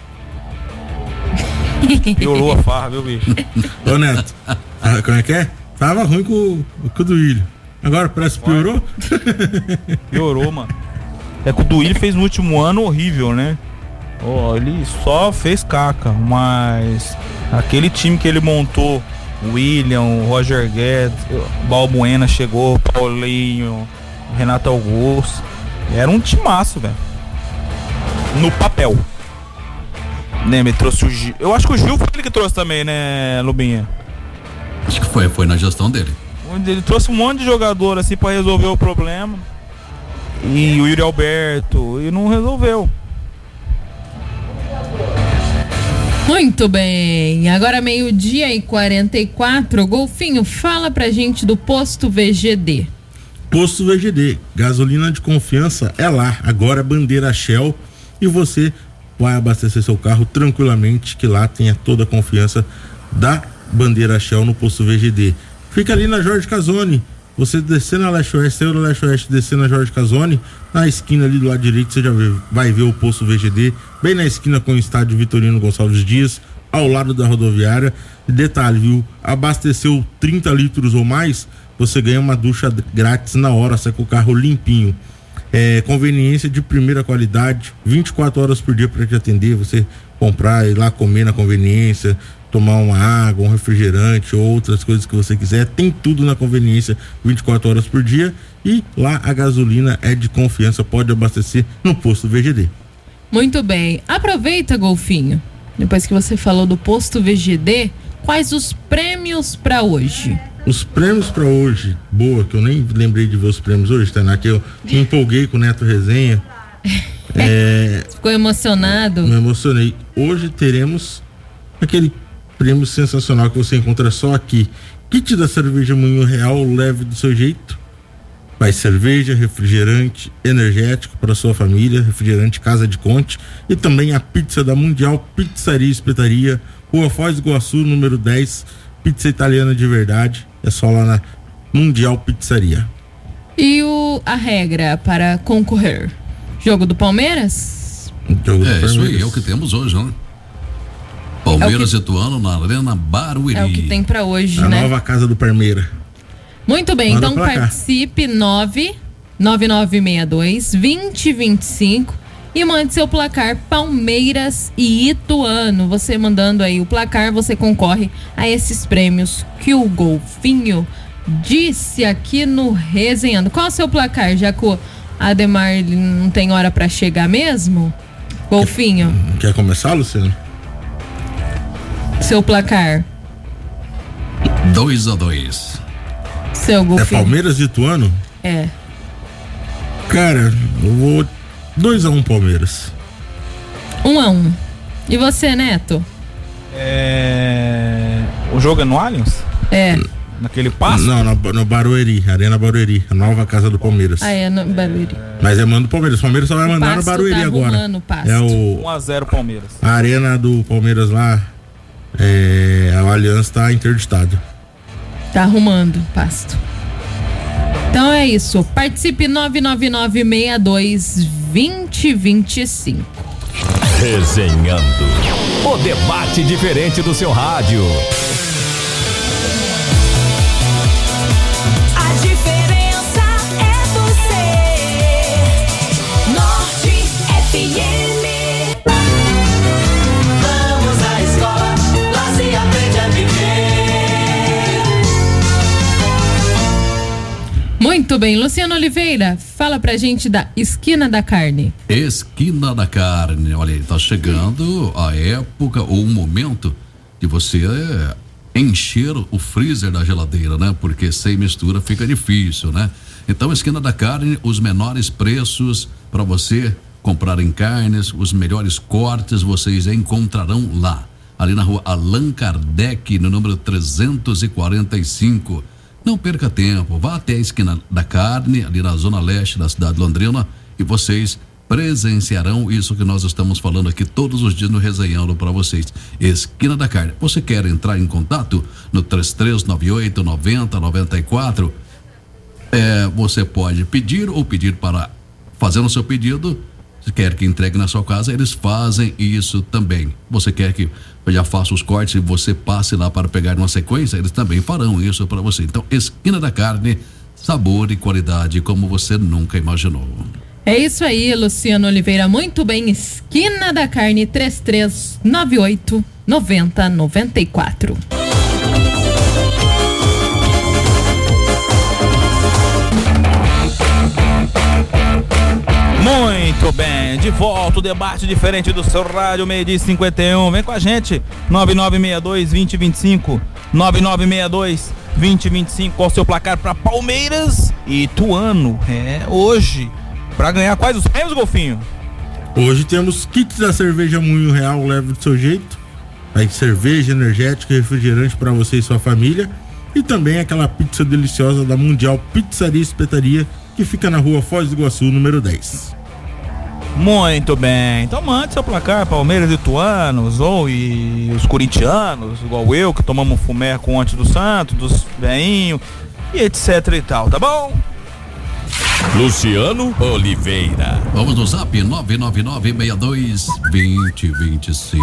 Piorou a farra, viu, bicho? Ô Neto, como é que é? Tava ruim com o do Willian. Agora parece que piorou? Piorou, mano. É que o Duílio fez no último ano horrível, né? Ele só fez caca, mas aquele time que ele montou, William, Roger Guedes, Balbuena chegou, Paulinho, Renato Augusto, era um timaço, velho. No papel. Né, me trouxe o Gil. Eu acho que o Gil foi ele que trouxe também, né, Lubinha? Acho que foi na gestão dele. Ele trouxe um monte de jogador assim pra resolver o problema. E o Yuri Alberto, e não resolveu. Muito bem, agora 12:44, Golfinho, fala pra gente do Posto VGD. Posto VGD, gasolina de confiança é lá, agora bandeira Shell, e você vai abastecer seu carro tranquilamente, que lá tenha toda a confiança da bandeira Shell no Posto VGD. Fica ali na Jorge Casoni, você descendo na Leste Oeste, saiu da Leste Oeste, descendo na Jorge Casoni, na esquina ali do lado direito você já vai ver o Posto VGD, bem na esquina com o estádio Vitorino Gonçalves Dias, ao lado da rodoviária. Detalhe, viu? Abasteceu 30 litros ou mais, você ganha uma ducha grátis na hora, sai com o carro limpinho. Conveniência de primeira qualidade, 24 horas por dia para te atender, você comprar, ir lá comer na conveniência, tomar uma água, um refrigerante, outras coisas que você quiser, tem tudo na conveniência, 24 horas por dia, e lá a gasolina é de confiança, pode abastecer no Posto VGD. Muito bem, aproveita, Golfinho, depois que você falou do Posto VGD, quais os prêmios para hoje? Os prêmios para hoje, boa, que eu nem lembrei de ver os prêmios hoje, Tainá, que eu me empolguei com o Neto Resenha. Ficou emocionado? Me emocionei. Hoje teremos aquele prêmio sensacional que você encontra só aqui. Kit da cerveja Moinho Real, leve do seu jeito. Vai cerveja, refrigerante, energético para sua família, refrigerante Casa de Conte, e também a pizza da Mundial Pizzaria e Espetaria, Rua Foz do Iguaçu, número 10, pizza italiana de verdade, é só lá na Mundial Pizzaria. E a regra para concorrer? Jogo do Palmeiras? Isso aí, é o que temos hoje, né? Palmeiras Ituano na Arena Barueri. É o que tem pra hoje, a né? nova casa do Palmeira. Muito bem, Manda então participe 99962-2025 e mande seu placar Palmeiras e Ituano. Você mandando aí o placar, você concorre a esses prêmios que o Golfinho disse aqui no Resenhando. Qual é o seu placar, já que o Ademar ele não tem hora pra chegar mesmo? Golfinho. Quer começar, Luciano? Seu placar. 2-2. Seu gol. É Palmeiras e Ituano? É. Cara, eu vou 2-1 Palmeiras. 1-1. E você, Neto? O jogo é no Allianz? É. Naquele passo? Não, no Barueri, Arena Barueri, a nova casa do Palmeiras. Ah, é no Barueri. Mas é mando do Palmeiras. O Palmeiras só vai mandar no Barueri tá agora. É o 1-0 Palmeiras. A arena do Palmeiras lá, o Allianz tá interditado. Tá arrumando pasto. Então é isso. Participe 999622025. Resenhando. O debate diferente do seu rádio. A diferença é você. Norte FM. Vamos à escola, lá se aprende a viver. Muito bem, Luciano Oliveira, fala pra gente da Esquina da Carne. Esquina da Carne, olha aí, tá chegando a época ou o momento de você encher o freezer da geladeira, né? Porque sem mistura fica difícil, né? Então, Esquina da Carne, os menores preços para você comprar em carnes, os melhores cortes vocês encontrarão lá, ali na rua Allan Kardec, no número 345. Não perca tempo, vá até a Esquina da Carne, ali na zona leste da cidade de Londrina, e vocês presenciarão isso que nós estamos falando aqui todos os dias no Resenhando para vocês. Esquina da Carne. Você quer entrar em contato no 3398-9094? Você pode pedir ou pedir para fazer o seu pedido. Se quer que entregue na sua casa, eles fazem isso também. Você quer que eu já faça os cortes e você passe lá para pegar uma sequência, eles também farão isso para você. Então, Esquina da Carne, sabor e qualidade como você nunca imaginou. É isso aí, Luciano Oliveira. Muito bem, Esquina da Carne, 3398-9094. Muito bem, de volta o debate diferente do seu rádio, 12h51. Vem com a gente, 9962-2025, 9962-2025. Qual o seu placar para Palmeiras e Ituano? Hoje, para ganhar quais os prêmios, Golfinho? Hoje temos kits da cerveja Moinho Real, leve do seu jeito. Aí cerveja, energética, refrigerante para você e sua família. E também aquela pizza deliciosa da Mundial Pizzaria e Espetaria, que fica na rua Foz do Iguaçu, número 10. Muito bem, então mande seu placar, Palmeiras e Ituanos, ou e os corintianos, igual eu, que tomamos fumé com antes do Santos, dos veinhos, e etc e tal, tá bom? Luciano Oliveira. Vamos no zap 999622025.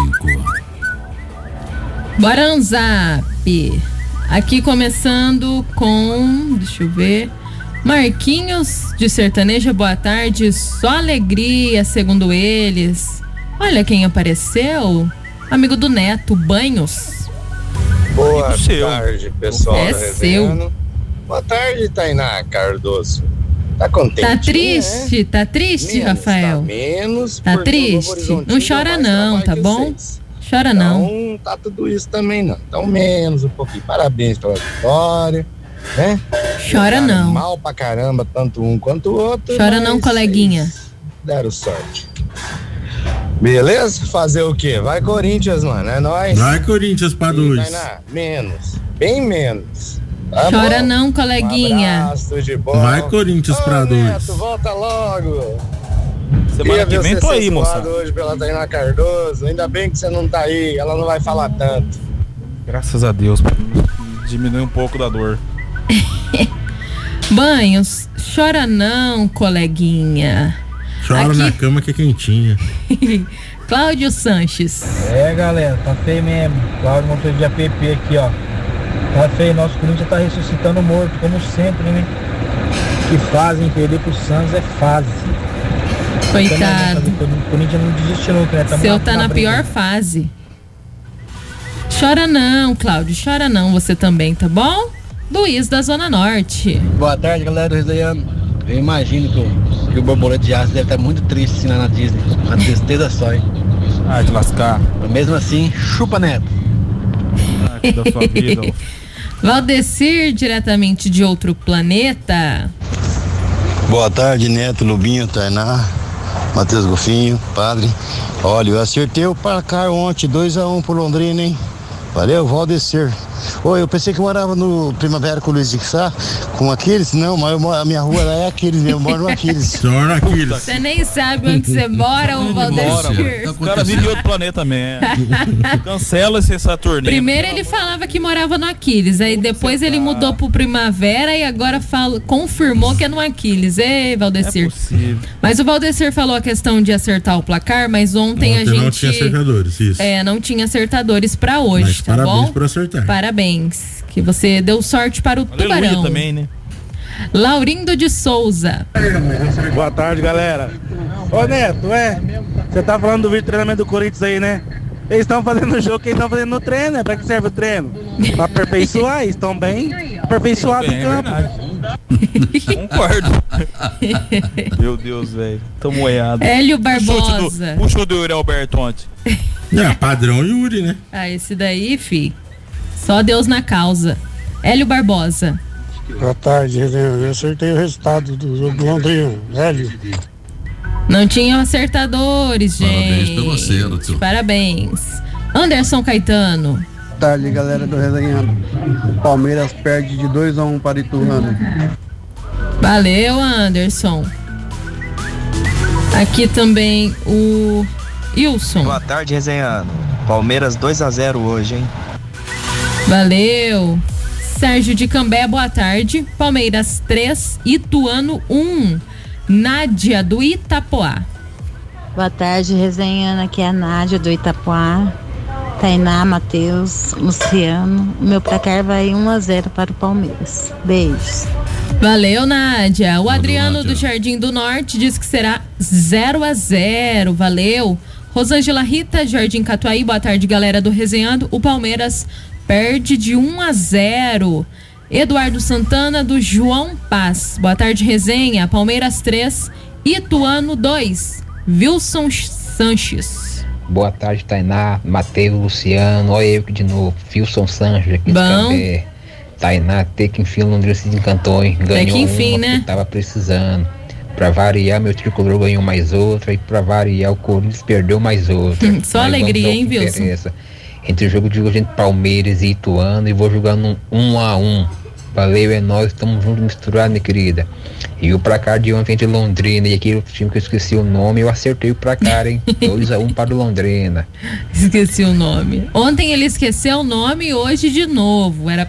Bora no zap. Aqui começando com, deixa eu ver, Marquinhos de Sertaneja, boa tarde, só alegria, segundo eles. Olha quem apareceu, amigo do Neto, Banhos. Boa tarde, pessoal é da seu. Boa tarde, Tainá Cardoso. Tá contente? Tá triste, né? Tá triste, menos, Rafael? Tá triste? Não chora não, tá bom? Chora não. Não tá tudo isso também não. Então menos um pouquinho. Parabéns pela vitória, né? Chora não. Mal pra caramba, tanto um quanto o outro. Chora não, coleguinha. Deram sorte. Beleza? Fazer o quê? Vai Corinthians, mano, é nóis. Vai Corinthians pra 2. Menos, bem menos. Tá chora bom? não, coleguinha. Um abraço, de boa. Vai Corinthians pra 2. Neto, volta logo. Semana que vem tô aí, moça. Hoje pela Tainá Cardoso. Ainda bem que você não tá aí, ela não vai falar tanto. Graças a Deus, diminui um pouco da dor. Banhos, chora não, coleguinha. Chora aqui... na cama que é quentinha. Cláudio Sanches. Galera, tá feio mesmo. Cláudio Monteiro de APP aqui, ó. Tá feio, nosso Corinthians tá ressuscitando morto, como sempre, né? Que fazem perder pro Santos é fase. Coitado. O Corinthians não desiste nunca, né? Seu tá na pior fase. Chora não, Cláudio, chora não, você também, tá bom? Luiz da Zona Norte. Boa tarde, galera do Resenhando. Eu imagino que o borboleta de aço deve estar muito triste assim lá na Disney. Uma tristeza só, hein? De lascar. Mas mesmo assim, chupa, Neto. Que da sua vida. Valdecir, diretamente de outro planeta. Boa tarde, Neto, Lubinho, Tainá, Matheus Golfinho, padre. Olha, eu acertei o placar ontem, 2-1 pro Londrina, hein? Valeu, Valdecir. Oi, eu pensei que morava no Primavera com o Luiz de Sá, com Aquiles. Não, mas a minha rua lá é Aquiles mesmo, eu moro no Aquiles. Você nem sabe onde você mora, ô Valdecir. O cara vive em outro planeta mesmo. Cancela esse Saturninho. Primeiro ele falava que morava no Aquiles, aí depois ele mudou pro Primavera e agora confirmou que é no Aquiles. Ei, Valdecir. É possível. Mas o Valdecir falou a questão de acertar o placar, mas ontem a gente... não tinha acertadores, isso. Não tinha acertadores pra hoje, mas tá parabéns bom? por acertar. Parabéns, que você deu sorte para o Aleluia Tubarão. Também, né? Laurindo de Souza. Boa tarde, galera. Ô Neto, você tá falando do vídeo de treinamento do Corinthians aí, né? Eles estão fazendo o jogo que eles estão fazendo no treino, Pra que serve o treino? Pra aperfeiçoar, eles estão bem aperfeiçoados em campo. Concordo. Meu Deus, velho. Tô moiado. Hélio Barbosa. O chute do Yuri Alberto ontem. Padrão Yuri, né? Esse daí, fi. Só Deus na causa. Hélio Barbosa. Boa tarde, eu acertei o resultado do jogo do Londrina, Hélio. Não tinham acertadores, gente. Parabéns pelo acerto. Parabéns. Anderson Caetano. Boa tarde, galera do Resenhando. Palmeiras perde de 2-1 para Ituano. Valeu, Anderson. Aqui também o Wilson. Boa tarde, Resenhando. Palmeiras 2-0 hoje, hein? Valeu. Sérgio de Cambé, boa tarde. Palmeiras 3, Ituano 1. Nádia do Itapoá. Boa tarde, Resenhando. Aqui é a Nádia do Itapoá. Tainá, Matheus, Luciano. O meu placar vai 1-0 para o Palmeiras. Beijos. Valeu, Nádia. O Adriano do Jardim do Norte diz que será 0-0. Valeu. Rosângela Rita, Jardim Catuaí, boa tarde, galera do Resenhando. O Palmeiras perde de 1-0. Eduardo Santana do João Paz, boa tarde, resenha. Palmeiras 3, Ituano 2. Wilson Sanches. Boa tarde, Tainá, Matheus, Luciano. Olha eu aqui de novo, Wilson Sanches aqui de Cambé. Tainá, até que enfim o Londrina se encantou, hein? Ganhou uma, né? Que tava precisando. Pra variar, meu tricolor ganhou mais outra. E pra variar, o Corinthians perdeu mais outra. Só alegria, hein, Wilson? Entre o jogo de hoje entre Palmeiras e Ituano, e vou jogar num 1-1. Valeu, é nóis, estamos juntos misturados, minha querida. E o placar de ontem de Londrina, e aquele time que eu esqueci o nome, eu acertei o placar, hein? 2-1 para o Londrina. Esqueci o nome. Ontem ele esqueceu o nome e hoje de novo. Era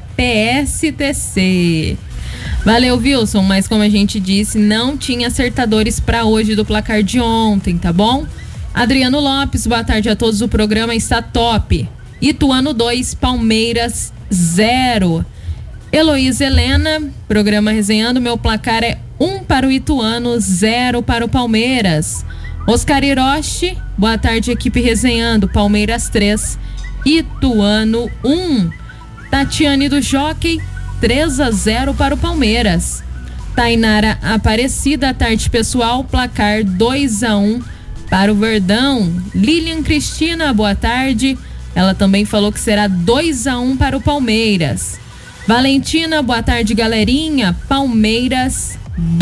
PSTC. Valeu, Wilson, mas como a gente disse, não tinha acertadores para hoje do placar de ontem, tá bom? Adriano Lopes, boa tarde a todos, o programa está top. Ituano 2, Palmeiras 0. Heloísa Helena, programa Resenhando, meu placar é 1 para o Ituano, 0 para o Palmeiras. Oscar Hiroshi, boa tarde, equipe Resenhando, Palmeiras 3, Ituano 1. Tatiane do Jockey, 3-0 para o Palmeiras. Tainara Aparecida, tarde pessoal, placar 2-1 para o Verdão. Lilian Cristina, boa tarde. Ela também falou que será 2-1 para o Palmeiras. Valentina, boa tarde, galerinha. Palmeiras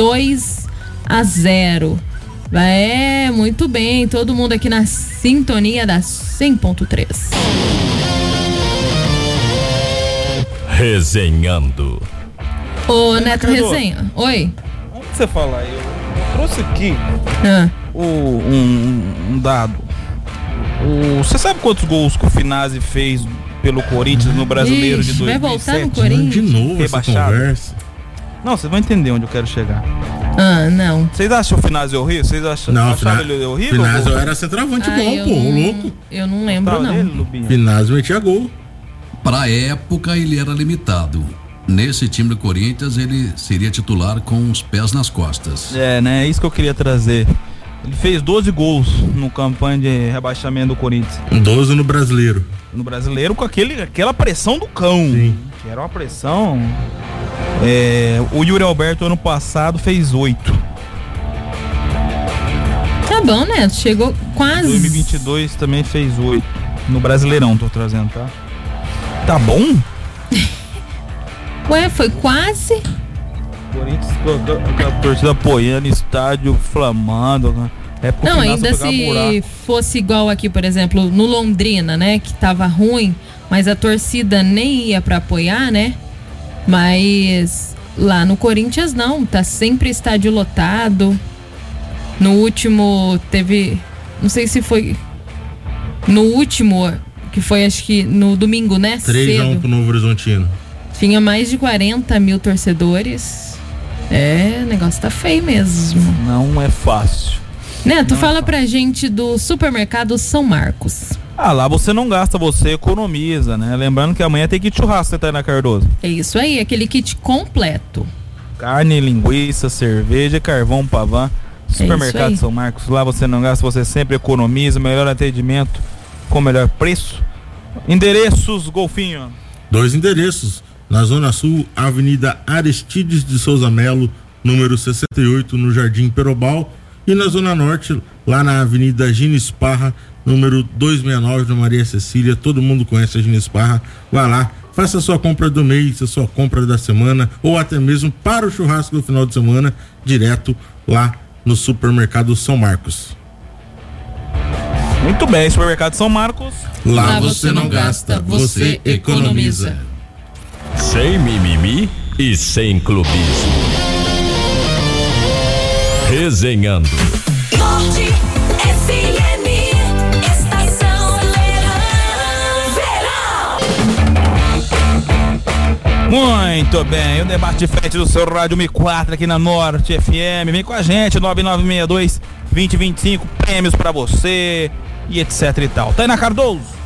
2-0. Muito bem. Todo mundo aqui na sintonia da 100.3. Resenhando. Ô, Neto Resenha. Oi. Onde você fala? Eu trouxe aqui um dado. Você sabe quantos gols que o Finazzi fez pelo Corinthians no Brasileiro de 2007? Vai voltar no Corinthians? De novo rebaixado. Essa conversa. Não, vocês vão entender onde eu quero chegar. Não. Vocês acham o Finazzi horrível? Vocês acham ele horrível? Finazzi era centroavante bom, pô, louco. Eu não lembro, não. Finazzi metia gol. Pra época ele era limitado. Nesse time do Corinthians ele seria titular com os pés nas costas. É isso que eu queria trazer. Ele fez 12 gols no campanha de rebaixamento do Corinthians. 12 no Brasileiro. No Brasileiro com aquela pressão do cão. Sim. Que era uma pressão. O Yuri Alberto ano passado fez 8. Tá bom, né? Chegou quase. 2022 também fez 8. No Brasileirão tô trazendo, tá? Tá bom? Ué, foi quase? Corinthians com a torcida apoiando, estádio flamando, né? Não, ainda se fosse igual aqui, por exemplo, no Londrina, né? Que tava ruim, mas a torcida nem ia pra apoiar, né? Mas lá no Corinthians não, tá sempre estádio lotado. No último teve, não sei se foi no último, que foi acho que no domingo, né? 3-1 pro Novo Horizontino. Tinha mais de 40 mil torcedores. O negócio tá feio mesmo. Não é fácil. Neto, fala pra gente do supermercado São Marcos. Lá você não gasta, você economiza, né? Lembrando que amanhã tem kit churrasco, você tá aí na Cardoso. É isso aí, aquele kit completo. Carne, linguiça, cerveja, carvão, pavã. Supermercado São Marcos, lá você não gasta, você sempre economiza, melhor atendimento com melhor preço. Endereços, Golfinho. 2 endereços. Na Zona Sul, Avenida Aristides de Souza Melo, número 68, no Jardim Perobal. E na Zona Norte, lá na Avenida Gines Parra, número 269, na Maria Cecília. Todo mundo conhece a Gines Parra. Vai lá, faça a sua compra do mês, a sua compra da semana, ou até mesmo para o churrasco do final de semana, direto lá no Supermercado São Marcos. Muito bem, Supermercado São Marcos. Lá você não gasta, você economiza. Sem mimimi e sem clubismo. Resenhando. Norte FM, estação verão. Muito bem, o debate de frente do seu rádio 1004 aqui na Norte FM. Vem com a gente, 9962-2025, prêmios pra você e etc e tal. Tá aí na Cardoso.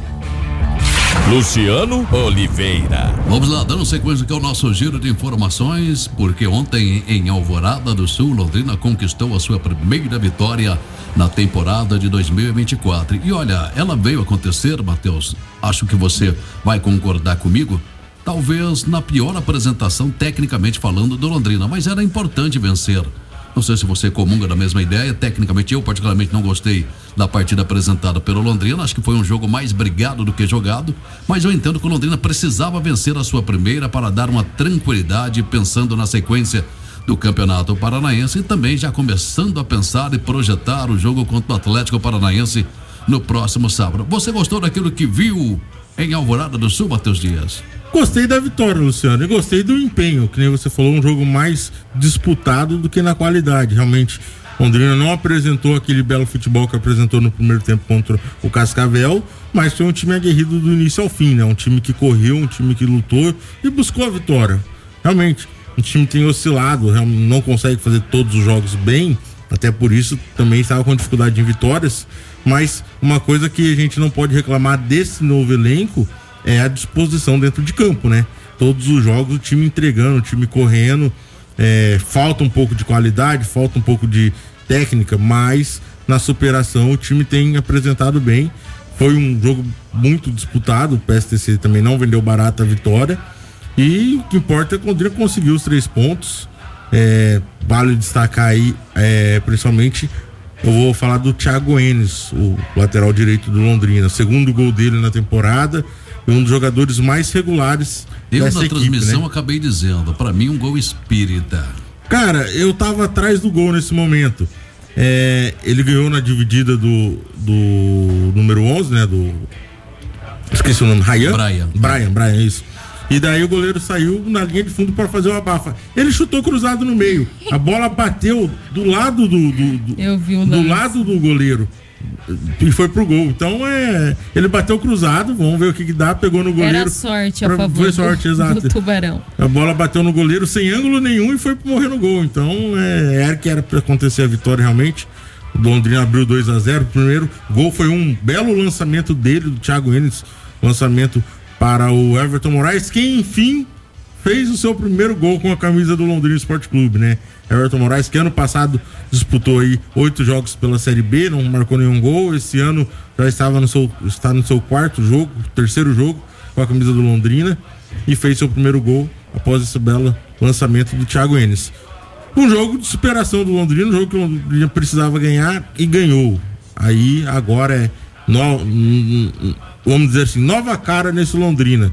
Luciano Oliveira. Vamos lá, dando sequência aqui ao nosso giro de informações, porque ontem em Alvorada do Sul, Londrina conquistou a sua primeira vitória na temporada de 2024. E olha, ela veio acontecer, Matheus, acho que você vai concordar comigo, talvez na pior apresentação tecnicamente falando do Londrina, mas era importante vencer. Não sei se você comunga da mesma ideia. Tecnicamente, eu particularmente não gostei da partida apresentada pelo Londrina. Acho que foi um jogo mais brigado do que jogado. Mas eu entendo que o Londrina precisava vencer a sua primeira para dar uma tranquilidade, pensando na sequência do Campeonato Paranaense e também já começando a pensar e projetar o jogo contra o Atlético Paranaense no próximo sábado. Você gostou daquilo que viu em Alvorada do Sul, Matheus Dias? Gostei da vitória, Luciano, e gostei do empenho, que nem você falou, um jogo mais disputado do que na qualidade. Realmente, Londrina não apresentou aquele belo futebol que apresentou no primeiro tempo contra o Cascavel, mas foi um time aguerrido do início ao fim, né? Um time que correu, um time que lutou e buscou a vitória. Realmente, o time tem oscilado, não consegue fazer todos os jogos bem, até por isso também estava com dificuldade em vitórias, mas uma coisa que a gente não pode reclamar desse novo elenco é a disposição dentro de campo, né? Todos os jogos o time entregando, o time correndo, falta um pouco de qualidade, falta um pouco de técnica, mas na superação o time tem apresentado bem. Foi um jogo muito disputado, o PSTC também não vendeu barato a vitória, e o que importa é que o Londrina conseguiu os 3 pontos. Vale destacar aí, principalmente, eu vou falar do Thiago Enes, o lateral direito do Londrina, segundo gol dele na temporada, um dos jogadores mais regulares dessa equipe, transmissão, né? Acabei dizendo, pra mim um gol espírita. Cara, eu tava atrás do gol nesse momento. Ele ganhou na dividida do número 11, né? Esqueci o nome, Brian, isso. E daí o goleiro saiu na linha de fundo para fazer uma abafa. Ele chutou cruzado no meio. A bola bateu do lado do lado do goleiro e foi pro gol. Então ele bateu cruzado, vamos ver o que dá, pegou no goleiro. Era sorte a favor foi sorte, exato. do Tubarão. A bola bateu no goleiro sem ângulo nenhum e foi morrer no gol. Então era que era para acontecer a vitória realmente. O Londrina abriu 2-0. O primeiro gol foi um belo lançamento dele, do Thiago Enes, lançamento para o Everton Moraes, que enfim fez o seu primeiro gol com a camisa do Londrina Esporte Clube, né? Everton Moraes, que ano passado disputou aí 8 jogos pela Série B, não marcou nenhum gol. Esse ano já está no seu 4º jogo, 3º jogo com a camisa do Londrina e fez seu primeiro gol após esse belo lançamento do Thiago Enes. Um jogo de superação do Londrina, um jogo que o Londrina precisava ganhar e ganhou. Aí agora vamos dizer assim, nova cara nesse Londrina.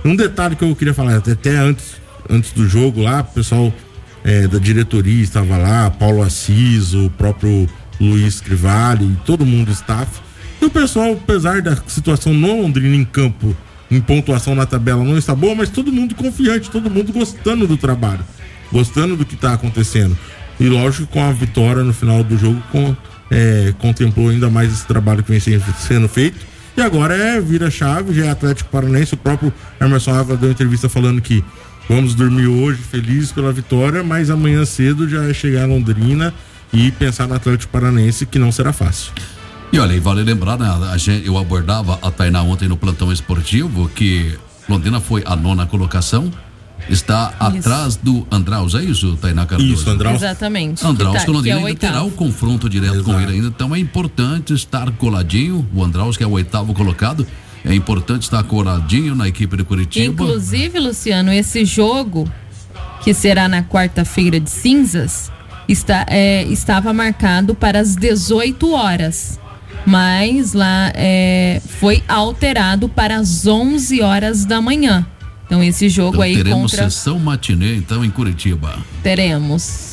Um detalhe que eu queria falar, até antes do jogo lá, o pessoal da diretoria estava lá, Paulo Assis, o próprio Luiz Crivale, todo mundo, staff. E o pessoal, apesar da situação no Londrina em campo, em pontuação na tabela não está boa, mas todo mundo confiante, todo mundo gostando do trabalho, gostando do que está acontecendo. E lógico, com a vitória no final do jogo, contemplou ainda mais esse trabalho que vem sendo feito. E agora vira chave, já é Atlético Paranaense. O próprio Emerson Ávila deu entrevista falando que vamos dormir hoje felizes pela vitória, mas amanhã cedo já é chegar a Londrina e pensar no Atlético Paranaense, que não será fácil. E olha, vale lembrar, né, eu abordava a Tainá ontem no plantão esportivo, que Londrina foi a 9ª colocação, está atrás do Andraus, é isso, Tainá Cardoso? Isso, Andraus. Exatamente. Andraus, que Londrina ainda terá o confronto direto com ele ainda, então é importante estar coladinho, o Andraus, que é o 8º colocado, é importante estar coladinho na equipe de Curitiba. Inclusive, Luciano, esse jogo, que será na quarta-feira de cinzas, estava marcado para as 18 horas. Mas lá foi alterado para as 11 horas da manhã. Então esse jogo aí teremos sessão matinê então em Curitiba. Teremos.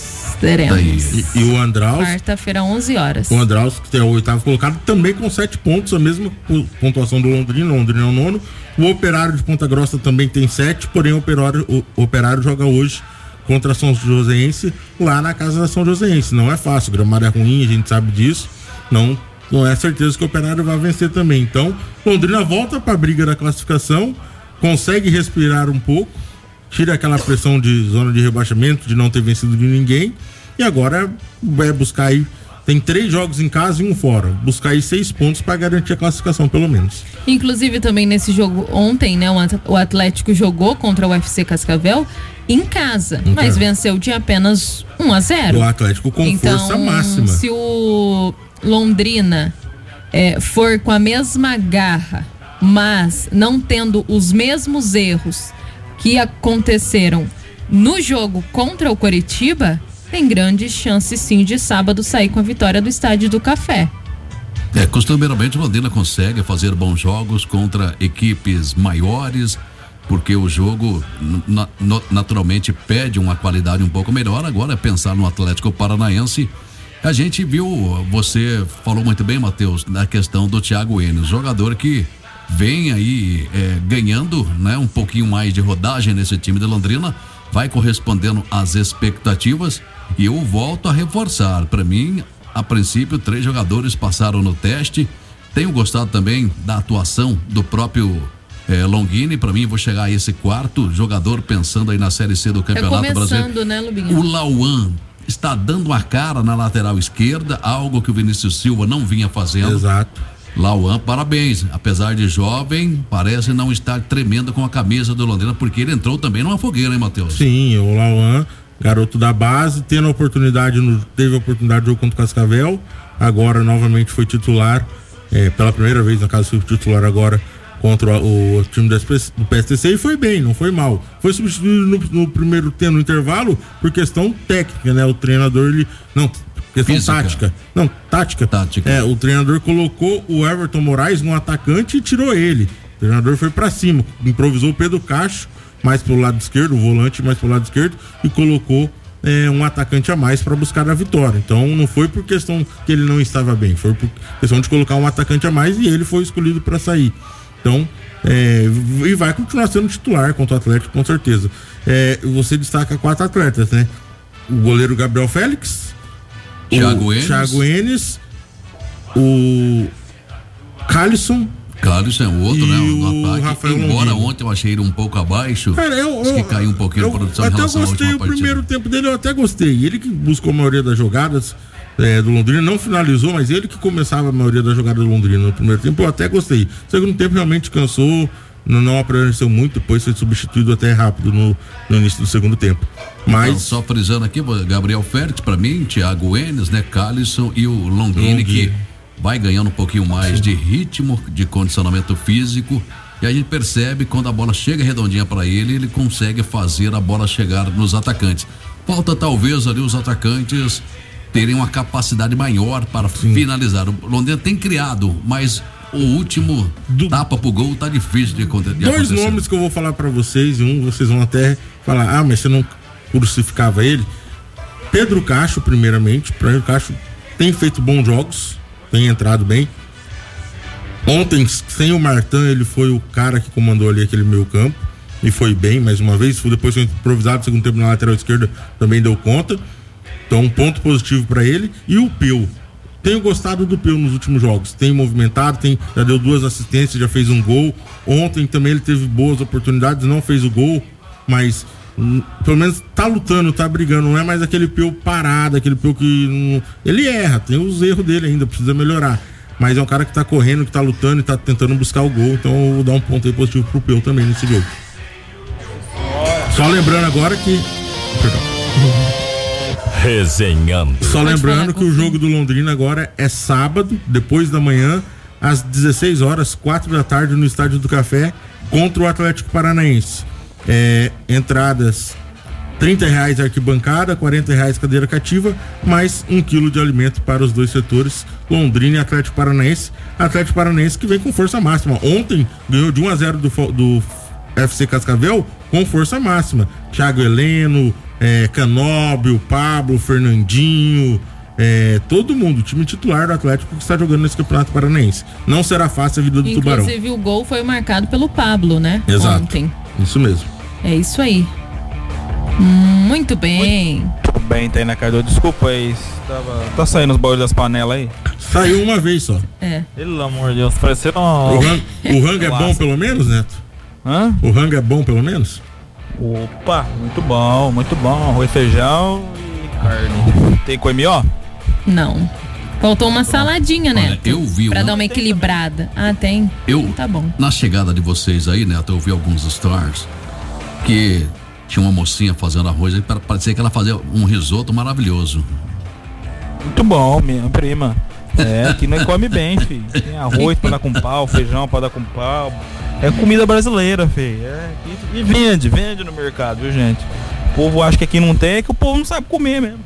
E o Andraus, quarta-feira, 11 horas. O Andraus, que é o 8º colocado, também com 7 pontos, a mesma pontuação do Londrina. O Londrina é o 9º. O Operário de Ponta Grossa também tem 7, porém o Operário joga hoje contra a São Joséense lá na casa da São Joséense. Não é fácil, o gramado é ruim, a gente sabe disso. Não é certeza que o Operário vai vencer também. Então, Londrina volta para a briga da classificação, consegue respirar um pouco, tira aquela pressão de zona de rebaixamento, de não ter vencido de ninguém, e agora vai buscar aí, tem 3 jogos em casa e 1 fora, buscar aí 6 pontos para garantir a classificação, pelo menos. Inclusive também nesse jogo ontem, né, o Atlético jogou contra o UFC Cascavel em casa, mas venceu de apenas 1-0. O Atlético com força máxima. Se o Londrina for com a mesma garra, mas não tendo os mesmos erros que aconteceram no jogo contra o Coritiba, tem grandes chances sim de sábado sair com a vitória do Estádio do Café. Costumeiramente o Londrina consegue fazer bons jogos contra equipes maiores, porque o jogo naturalmente pede uma qualidade um pouco melhor. Agora é pensar no Atlético Paranaense. A gente viu, você falou muito bem, Matheus, na questão do Thiago Enes, jogador que vem aí ganhando, né, um pouquinho mais de rodagem nesse time de Londrina, vai correspondendo às expectativas, e eu volto a reforçar, para mim, a princípio 3 jogadores passaram no teste. Tenho gostado também da atuação do próprio Longini. Para mim, vou chegar a esse 4º jogador, pensando aí na Série C do Campeonato Brasileiro. Né, Lubinho? O Lauan está dando a cara na lateral esquerda, algo que o Vinícius Silva não vinha fazendo. Exato. Lauan, parabéns, apesar de jovem, parece não estar tremendo com a camisa do Londrina, porque ele entrou também numa fogueira, hein, Matheus? Sim, o Lauan, garoto da base, teve a oportunidade de jogo contra o Cascavel, agora novamente foi titular, pela primeira vez na casa foi titular agora contra o time do PSTC, e foi bem, não foi mal. Foi substituído no primeiro tempo, no intervalo, por questão técnica, né? O treinador, questão tática. Não, tática. O treinador colocou o Everton Moraes no atacante e tirou ele. O treinador foi pra cima, improvisou o Pedro Cacho mais pelo lado esquerdo, o volante mais pelo lado esquerdo, e colocou um atacante a mais para buscar a vitória. Então não foi por questão que ele não estava bem, foi por questão de colocar um atacante a mais, e ele foi escolhido para sair. Então, e vai continuar sendo titular contra o Atlético, com certeza. Você destaca 4 atletas, né? O goleiro Gabriel Félix, Thiago Enes, o Calisson é o outro, né? No ataque. Rafael Embora Longini. Ontem eu achei ele um pouco abaixo. Cara, que caiu um pouquinho a produção em relação à última partida. Eu gostei o primeiro tempo dele, eu até gostei. Ele que buscou a maioria das jogadas do Londrina, não finalizou, mas ele que começava a maioria das jogadas do Londrina no primeiro tempo, eu até gostei. No segundo tempo realmente cansou, não apareceu muito, depois foi substituído até rápido no início do segundo tempo. Mas então, só frisando aqui, Gabriel Félix pra mim, Thiago Enes, né, Calisson e o Longini, que vai ganhando um pouquinho mais de ritmo, de condicionamento físico, e a gente percebe quando a bola chega redondinha para ele consegue fazer a bola chegar nos atacantes. Falta talvez ali os atacantes terem uma capacidade maior para finalizar. O Londrina tem criado, mas o último tapa pro gol tá difícil de acontecer. Dois nomes que eu vou falar pra vocês, e vocês vão até falar, mas você não crucificava ele. Pedro Cacho, primeiramente. Pedro Cacho tem feito bons jogos, tem entrado bem. Ontem, sem o Martin, ele foi o cara que comandou ali aquele meio campo e foi bem, mais uma vez. Depois foi improvisado, segundo tempo na lateral esquerda, também deu conta. Então, um ponto positivo para ele. E o Peu. Tenho gostado do Peu nos últimos jogos. Tem movimentado, já deu 2 assistências, já fez um gol. Ontem também ele teve boas oportunidades, não fez o gol, mas pelo menos tá lutando, tá brigando. Não é mais aquele Peu parado, aquele Peu que ele erra, tem os erros dele ainda, precisa melhorar. Mas é um cara que tá correndo, que tá lutando e tá tentando buscar o gol. Então eu vou dar um ponto aí positivo pro Peu também nesse jogo. Só lembrando agora que... Perdão. Resenhando. Só lembrando que o jogo do Londrina agora é sábado, depois da manhã, às 16 horas, 4 da tarde, no Estádio do Café, contra o Atlético Paranaense. Entradas R$30 arquibancada, R$40 cadeira cativa, mais 1 quilo de alimento para os dois setores, Londrina e Atlético Paranaense. Atlético Paranaense que vem com força máxima. Ontem ganhou de 1-0 do FC Cascavel com força máxima. Thiago Heleno, Canóbio, Pablo, Fernandinho, todo mundo, o time titular do Atlético que está jogando nesse Campeonato Paranaense. Não será fácil a vida do Tubarão. Inclusive o gol foi marcado pelo Pablo, né? Exato. Ontem. Isso mesmo. É isso aí. Muito bem. Muito bem, Tainá Cardoso. Desculpa aí. Tá saindo os barulhos das panelas aí? Saiu uma vez só. Pelo amor de Deus, parecendo o rango é bom pelo menos, Neto? Hã? O rango é bom pelo menos? Opa, muito bom, muito bom. Arroz, feijão e carne. Tem com MO? Não. Faltou uma saladinha, né? Eu vi pra dar uma equilibrada. Ah, tem? Tá bom. Na chegada de vocês aí, Neto, eu vi alguns stories que tinha uma mocinha fazendo arroz e parecia que ela fazia um risoto maravilhoso. Muito bom, minha prima. Aqui nós come bem, filho. Tem arroz pra dar com pau, feijão pra dar com pau. É comida brasileira, filho. E vende no mercado, viu, gente? O povo acha que aqui não tem, é que o povo não sabe comer mesmo.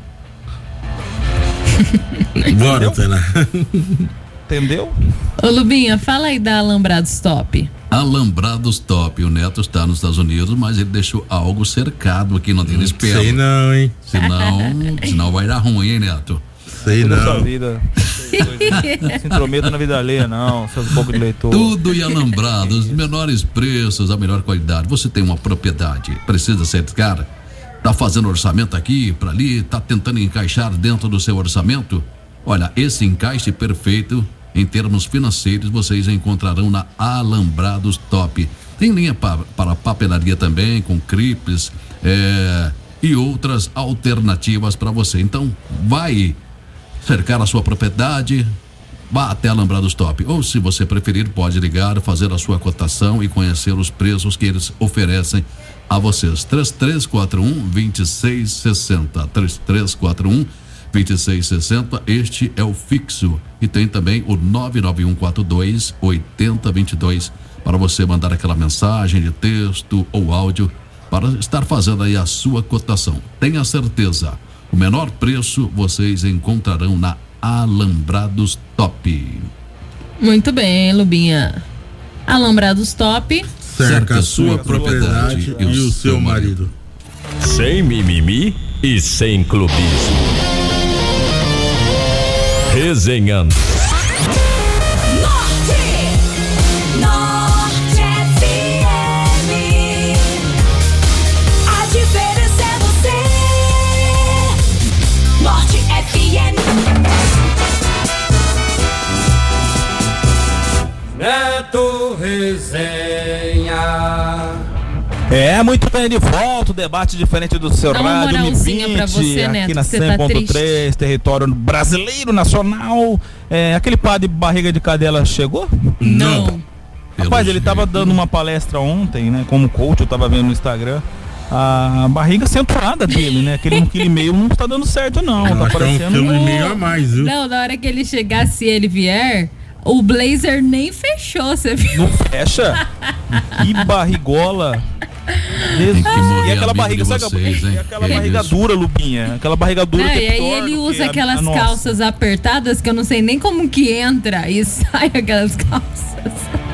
Bora, Tainá. Entendeu? Ô, Lubinha, fala aí da Alambrados Top. Alambrados Top. O Neto está nos Estados Unidos, mas ele deixou algo cercado aqui, não tem espelho. Sei não, hein? Senão vai dar ruim, hein, Neto? Sei não. Sua vida. Se intrometa na vida alheia, não. Seus poucos de leitor. Tudo em Alambrados, menores preços, a melhor qualidade. Você tem uma propriedade, precisa ser cara? Tá fazendo orçamento aqui, para ali, tá tentando encaixar dentro do seu orçamento? Olha, esse encaixe perfeito em termos financeiros vocês encontrarão na Alambrados Top. Tem linha para papelaria também, com cripes e outras alternativas para você. Então, vai cercar a sua propriedade, vá até Alambrados Top. Ou, se você preferir, pode ligar, fazer a sua cotação e conhecer os preços que eles oferecem a vocês. 3341-2660. 3341-2660. Este é o fixo. E tem também o 99142-8022 para você mandar aquela mensagem de texto ou áudio para estar fazendo aí a sua cotação. Tenha certeza, o menor preço vocês encontrarão na Alambrados Top. Muito bem, Lubinha. Alambrados Top. Cerca a sua propriedade e o seu marido. Sem mimimi e sem clubismo. Resenhando. Norte FM. A diferença é você. Norte FM. Neto Resenha. Muito bem, de volta, o debate diferente do seu rádio M20, pra você, Neto, aqui na você tá 100.3, território brasileiro, nacional. Aquele padre barriga de cadela chegou? Não. Rapaz, ele tava dando uma palestra ontem, né, como coach, eu tava vendo no Instagram. A barriga centrada dele, né? Aquele 1,5 kg não tá dando certo, não. Tá parecendo 1,5 kg a mais, viu? Não, na hora que ele chegar, se ele vier, o blazer nem fechou, você viu? Não fecha? Que barrigola. E aquela barriga, sabe aquela barriga dura, Lubinha? Aquela barriga dura. E aí ele usa aquelas calças apertadas que eu não sei nem como que entra e sai aquelas calças.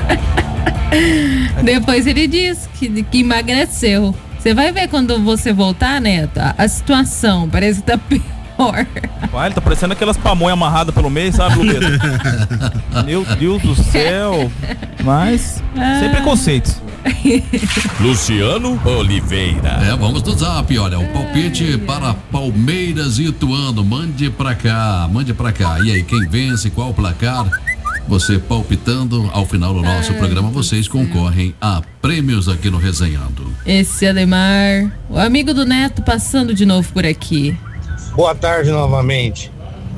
Depois ele diz que emagreceu. Você vai ver quando você voltar, Neto, a situação parece que tá pior. Vai, ele tá parecendo aquelas pamonhas amarradas pelo meio, sabe, Lubeta? Meu Deus do céu. Mas, sem preconceitos. Luciano Oliveira. Vamos no zap, olha, o palpite para Palmeiras e Ituano. Mande pra cá. E aí, quem vence, qual o placar? Você palpitando, ao final do nosso programa, vocês concorrem a prêmios aqui no Resenhando. Esse Ademar, o amigo do Neto passando de novo por aqui. Boa tarde novamente.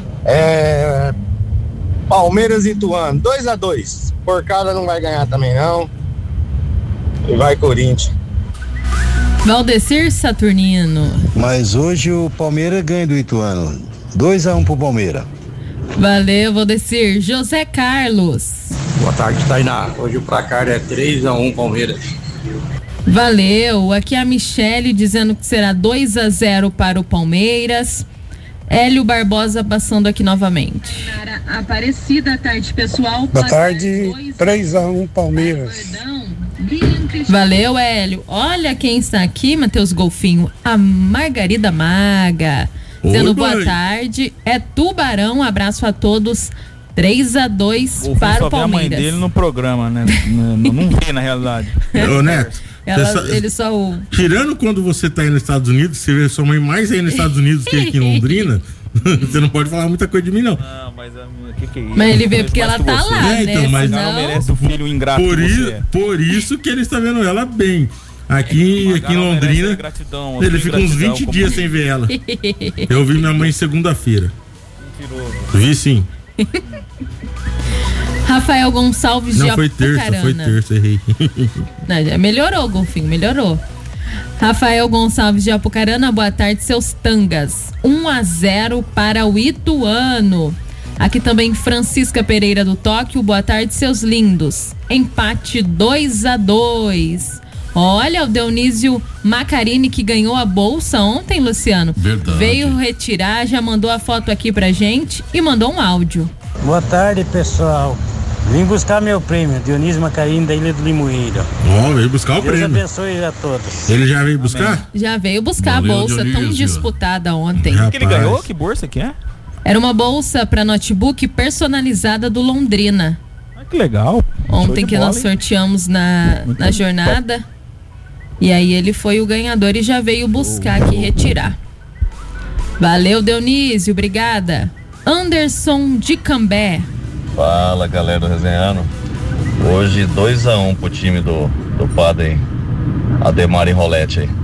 Palmeiras e Ituano, 2-2. Porcada não vai ganhar também não. E vai Corinthians. Valdecir Saturnino. Mas hoje o Palmeiras ganha do Ituano. 2-1 pro Palmeiras. Valeu, Valdecir. José Carlos. Boa tarde, Tainá. Hoje o placar é 3-1 Palmeiras. Valeu. Aqui é a Michele dizendo que será 2-0 para o Palmeiras. Hélio Barbosa passando aqui novamente. Aparecida, tarde, pessoal. Boa tarde, 3-1 Palmeiras. Valeu, Hélio. Olha quem está aqui, Matheus Golfinho. A Margarida Maga. Dizendo boa tarde. É Tubarão. Um abraço a todos. 3-2 para o Palmeiras. A mãe dele no programa, né? Não vê na realidade. Ô, Neto. Ele só tirando quando você tá aí nos Estados Unidos, você vê sua mãe mais aí nos Estados Unidos que aqui em Londrina. Você não pode falar muita coisa de mim, não. Não, mas a minha, que é isso? Mas ele vê porque ela tá lá, né? Então, mas não merece o filho ingrato. Por isso que ele está vendo ela bem. Aqui em Londrina, ele fica uns 20 dias sem ver ela. Eu vi minha mãe segunda-feira. Mentiroso. Vi sim. Rafael Gonçalves de Apucarana. Foi terça, errei. Não, já melhorou, Golfinho, melhorou. Rafael Gonçalves de Apucarana, boa tarde, seus tangas. 1-0 para o Ituano. Aqui também Francisca Pereira do Tóquio, boa tarde, seus lindos. Empate 2-2. Olha, o Dionísio Macarini que ganhou a bolsa ontem, Luciano. Verdade. Veio retirar, já mandou a foto aqui pra gente e mandou um áudio. Boa tarde, pessoal. Vim buscar meu prêmio, Dionísio Macarini da Ilha do Limoeiro. Veio buscar o prêmio. Deus abençoe a todos. Ele já veio buscar? Já veio buscar. Valeu, a bolsa Dionísio. Tão disputada ontem. O que ele ganhou? Que bolsa que é? Era uma bolsa para notebook personalizada do Londrina. Que legal. Ontem que nós sorteamos na jornada. Top. E aí ele foi o ganhador e já veio buscar aqui retirar. Valeu, Dionísio, obrigada. Anderson de Cambé. Fala, galera do Resenhando. Hoje 2-1 pro time do padre Ademar e Rolete aí.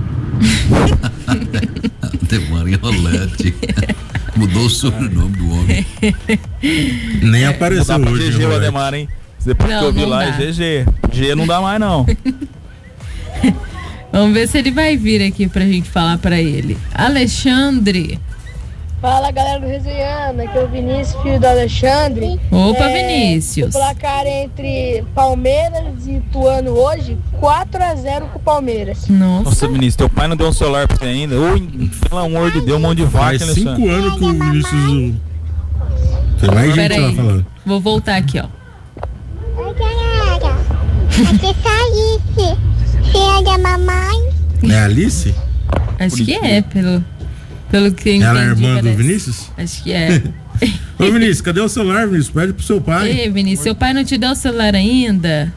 Ademar e Rolete. Mudou o sobrenome do homem. Nem apareceu hoje. GG o Ademar, hein? Depois que eu vi lá, é GG. G não dá mais, não. Vamos ver se ele vai vir aqui pra gente falar pra ele. Alexandre. Fala, galera do Resenhando, aqui é o Vinícius, filho do Alexandre. Opa, Vinícius. O placar entre Palmeiras e Ituano hoje, 4-0 com o Palmeiras. Nossa, Vinícius, teu pai não deu um celular pra você ainda? Pelo amor de Deus, um monte de vaca. Faz 5 anos que o Vinícius... Tem mais gente lá falando. Vou voltar aqui, ó. Oi, galera. Aqui tá a Alice, filha da mamãe. É a Alice? Acho que é, pelo que eu entendi. Ela é irmã do Vinícius? Acho que é. Ô, Vinícius, cadê o celular, Vinícius? Pede pro seu pai. Ei, Vinícius, seu pai não te deu o celular ainda?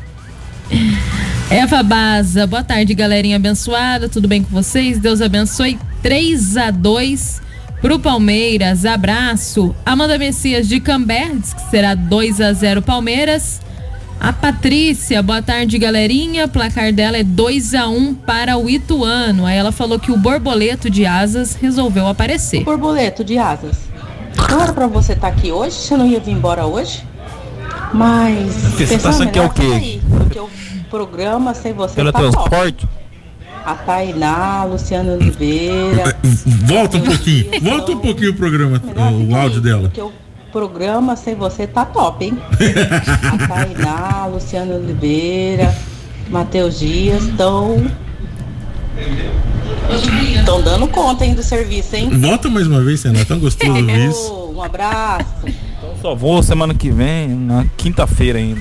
Eva Baza, boa tarde, galerinha abençoada, tudo bem com vocês? Deus abençoe. 3-2 pro Palmeiras, abraço. Amanda Messias de Cambé, diz que será 2-0 Palmeiras. A Patrícia, boa tarde, galerinha. Placar dela é 2-1 para o Ituano. Aí ela falou que o borboleto de asas resolveu aparecer. Borboleto de asas. Não era pra você estar aqui hoje? Você não ia vir embora hoje? Mas. Você tá achando que é o quê? Aí, porque o programa sem você pelo tá transporte? Top. A Tainá, Luciano Oliveira. Volta um pouquinho o programa, o áudio dela. Porque o programa sem você tá top, hein? A Tainá, Luciano Oliveira, Matheus Dias estão Estão dando conta, hein, do serviço, hein? Volta mais uma vez, Senna, é tão gostoso ouvir isso. Um abraço. Então só vou semana que vem, na quinta-feira ainda.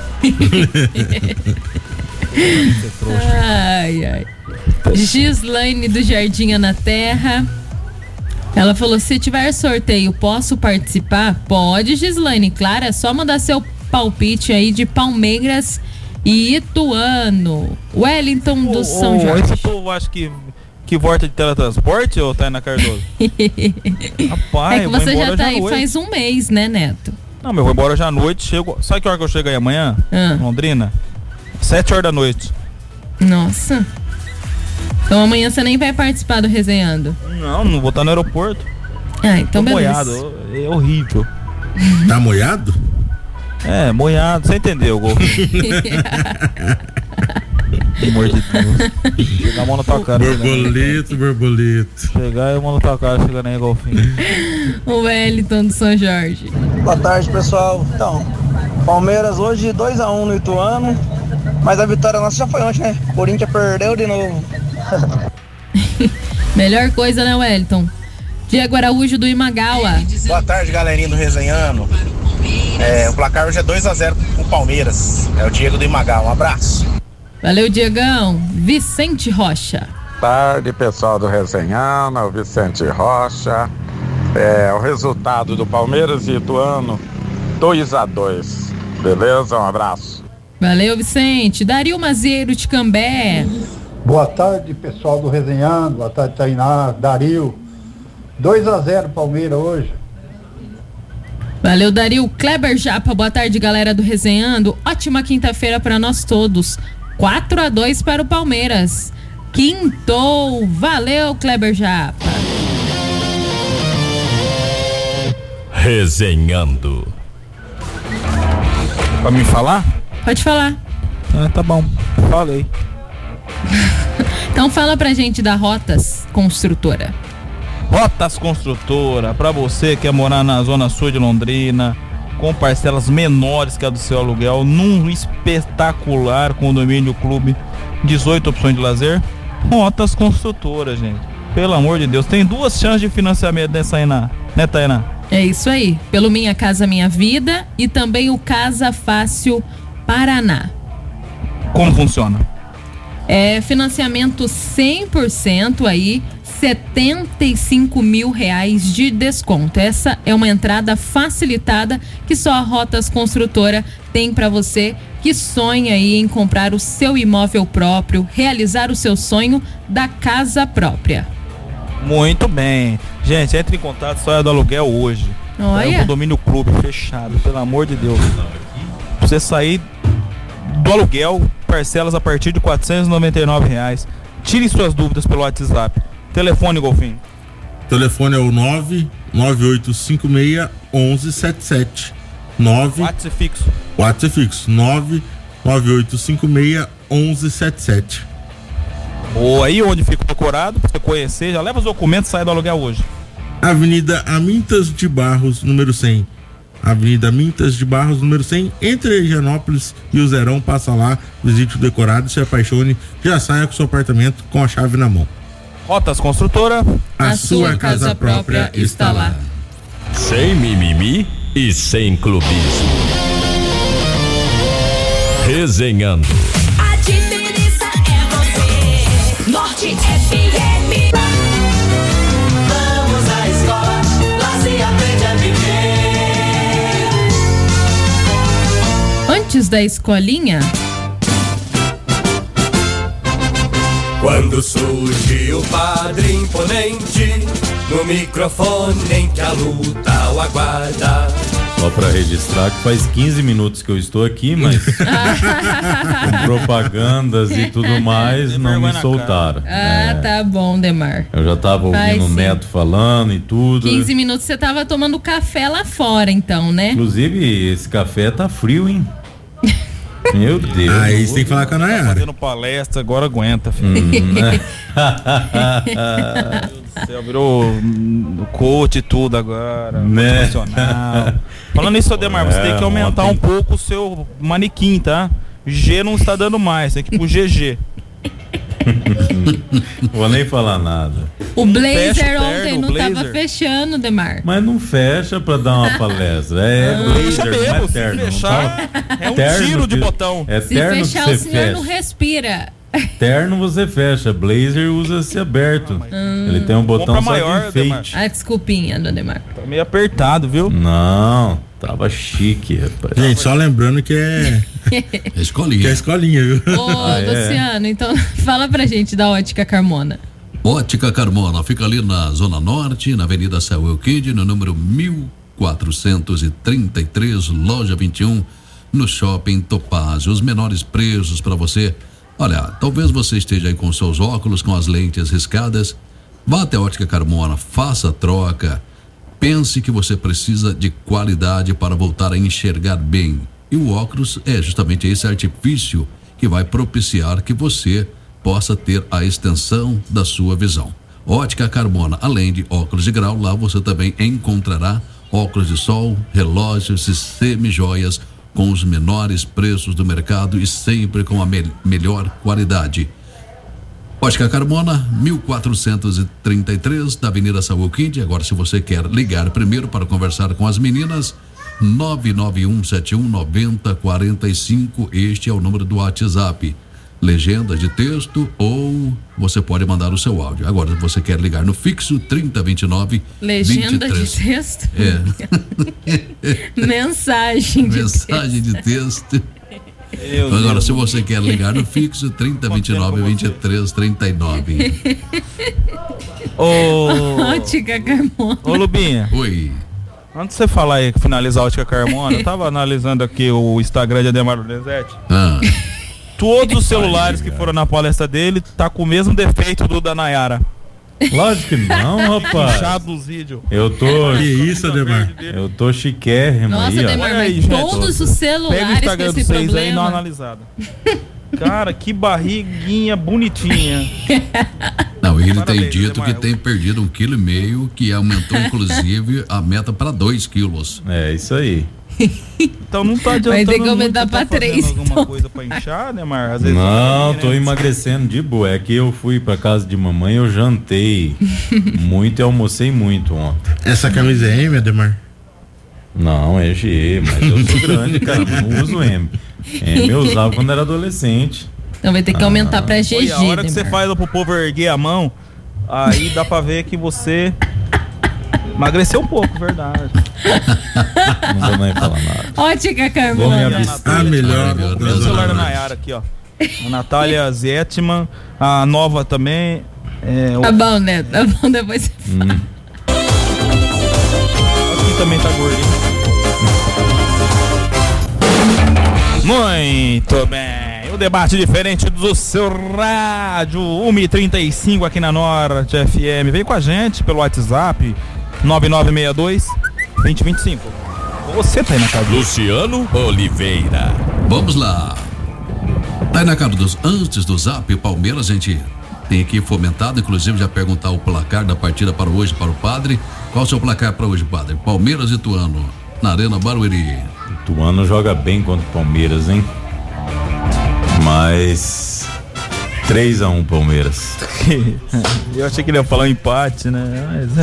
Ai. Gislaine do Jardim Ana Terra. Ela falou: se tiver sorteio, posso participar? Pode, Gislaine, claro, é só mandar seu palpite aí de Palmeiras e Ituano. Wellington do São Jorge. Esse povo acha que volta de teletransporte ou tá aí na Cardoso? Rapaz, é que você já tá aí faz um mês, né, Neto? Não, mas eu vou embora hoje à noite, chego. Sabe que hora que eu chego aí amanhã? Londrina? 7 horas da noite. Nossa. Então amanhã você nem vai participar do Resenhando? Não vou estar no aeroporto. Ah, então tô beleza. Moiado, é horrível. Tá moiado? É, moiado, você entendeu, Gol. Pelo amor de Deus. Chegar a mão na tua cara. Borboleto. Chegar e a mão na tua cara, chegando aí, Golfinho. O Wellington do São Jorge. Boa tarde, pessoal. Então, Palmeiras hoje 2-1 no Ituano, mas a vitória nossa já foi ontem, né? Corinthians perdeu de novo. Melhor coisa, né, Wellington? Diego Araújo do Imagawa. Boa tarde, galerinha do Resenhando. O placar hoje é 2-0 pro Palmeiras. É o Diego do Imagawa. Um abraço. Valeu, Diegão. Vicente Rocha. Tarde, pessoal do Resenhando, o Vicente Rocha. O resultado do Palmeiras e Ituano 2-2. Beleza? Um abraço. Valeu, Vicente. Dario Mazieiro de Cambé. Boa tarde, pessoal do Resenhando. Boa tarde, Tainá, Dario. 2-0 Palmeiras hoje. Valeu, Dario. Kleber Japa, boa tarde, galera do Resenhando. Ótima quinta-feira para nós todos. 4-2 para o Palmeiras. Quintou. Valeu, Kleber Japa. Resenhando. Pra me falar? Pode falar. Tá bom. Falei. Então fala pra gente da Rotas Construtora. Rotas Construtora, pra você que quer morar na zona sul de Londrina, com parcelas menores que a do seu aluguel, num espetacular condomínio clube, 18 opções de lazer. Rotas Construtora, gente. Pelo amor de Deus, tem 2 chances de financiamento nessa aí, né, Tainá? É isso aí, pelo Minha Casa Minha Vida e também o Casa Fácil Paraná. Como funciona? É financiamento 100% aí, R$75 mil de desconto. Essa é uma entrada facilitada que só a Rotas Construtora tem para você que sonha aí em comprar o seu imóvel próprio, realizar o seu sonho da casa própria. Muito bem. Gente, entre em contato, só é do aluguel hoje. Olha. É um condomínio clube fechado, pelo amor de Deus. Pra você sair do aluguel, parcelas a partir de R$499. Tire suas dúvidas pelo WhatsApp. Telefone, Golfinho. Telefone é o 998561177. WhatsApp fixo. WhatsApp fixo 998561177. Ou aí onde fica procurado, pra você conhecer, já leva os documentos e sai do aluguel hoje. Avenida Amintas de Barros, número 100. Avenida Amintas de Barros, número 100, entre Higienópolis e o Zerão. Passa lá, visite o decorado, se apaixone, já saia com seu apartamento com a chave na mão. Rotas Construtora, a sua casa própria está lá. Sem mimimi e sem clubismo. Resenhando. A diferença é você. Norte FM. Vamos à escola, lá se aprende a viver. Antes da escolinha. Quando surge o padre imponente, no microfone em que a luta o aguarda. Só pra registrar que faz 15 minutos que eu estou aqui, mas com propagandas e tudo mais, não me soltaram. Tá bom, Demar. Eu já tava ouvindo o Neto falando e tudo. 15 minutos você tava tomando café lá fora, então, né? Inclusive, esse café tá frio, hein? Meu Deus. Aí você tem que falar com a Nayara. Tá fazendo palestra, agora aguenta, filho. Você virou coach e tudo agora, motivacional. Falando isso, Ademar, você tem que aumentar um pouco o seu manequim, tá? G não está dando mais, tem que ir pro GG. Vou nem falar nada. O Blazer ontem não tava fechando, Demar. Mas não fecha pra dar uma palestra. Blazer, não é terno. Fechar, é um terno tiro de que, botão. É Se terno fechar, que o você senhor fecha. não respira. Terno você fecha, blazer usa-se aberto. Ele tem um botão só maior, de enfeite. Ah, desculpinha, dona Demar. Tá meio apertado, viu? Não, tava chique, rapaz. Gente, só lembrando que é escolinha. Que é escolinha, viu? Ô, Luciano, então fala pra gente da Ótica Carmona. Ótica Carmona fica ali na Zona Norte, na Avenida Samuel Kid, no número 1433, loja 21, no Shopping Topázio. Os menores preços para você. Olha, talvez você esteja aí com seus óculos, com as lentes riscadas. Vá até a Ótica Carmona, faça a troca. Pense que você precisa de qualidade para voltar a enxergar bem. E o óculos é justamente esse artifício que vai propiciar que você possa ter a extensão da sua visão. Ótica Carmona, além de óculos de grau, lá você também encontrará óculos de sol, relógios e semijoias com os menores preços do mercado e sempre com a melhor qualidade. Ótica Carmona, 1433, da Avenida Samuel Kid. Agora, se você quer ligar primeiro para conversar com as meninas, 991719045, este é o número do WhatsApp. Legenda de texto ou você pode mandar o seu áudio. Agora, se você quer ligar no fixo, 3029 Legenda 23. de texto? É. Mensagem de Mensagem de texto. Agora, se você quer ligar no fixo, 3029 2339. Ótica Carmona. Ô, Lubinha. Oi. Antes de você falar aí, finalizar a Ótica Carmona, eu tava analisando aqui o Instagram de Ademar Donizete. Todos os celulares que foram na palestra dele tá com o mesmo defeito do da Nayara. Lógico que não, rapaz. Inchado os vídeos. Eu tô. Que isso, Ademar? Eu tô chiquérrimo. Nossa, aí, Ademar, ó. mas todos os celulares Pega o Instagram com de esse vocês problema. aí e dá uma analisada. Cara, que barriguinha bonitinha. Não, ele Parabéns, tem dito Ademar. que tem perdido 1,5 kg, que aumentou inclusive a meta para 2 quilos. É isso aí. Então não tá adiantando. Vai ter que aumentar muito, pra tá fazendo 3. alguma coisa pra inchar, né, Mar? Às vezes Não, né? tô emagrecendo de boa. É que eu fui pra casa de mamãe, eu jantei muito e almocei muito ontem. Essa camisa é M, Ademar? Não, é G, mas eu sou grande, cara, não uso M. M eu usava quando era adolescente. Então vai ter que aumentar pra GG. Olha, a hora que você Ademar. faz pro povo erguer a mão, aí dá pra ver que você emagreceu um pouco, verdade. Não vou nem falar nada. Ótica Vou me Carmona. abster. melhor. O meu celular da Nayara aqui, ó. A Natália Zetman, a nova também. Tá bom, né? Tá bom, depois você fala. Aqui também tá gordinho. Muito bem. O debate diferente do seu rádio 1h35 aqui na Norte FM. Vem com a gente pelo WhatsApp 9962-2025. Você tá aí na casa. Luciano Oliveira. Vamos lá. Tá aí na Carlos, antes do Zap, o Palmeiras, a gente tem aqui fomentado, inclusive já perguntar o placar da partida para hoje para o Padre. Qual o seu placar para hoje, Padre? Palmeiras e Ituano, na Arena Barueri. Ituano joga bem contra o Palmeiras, hein? Mas 3-1 Palmeiras. Eu achei que ele ia falar um empate, né? Mas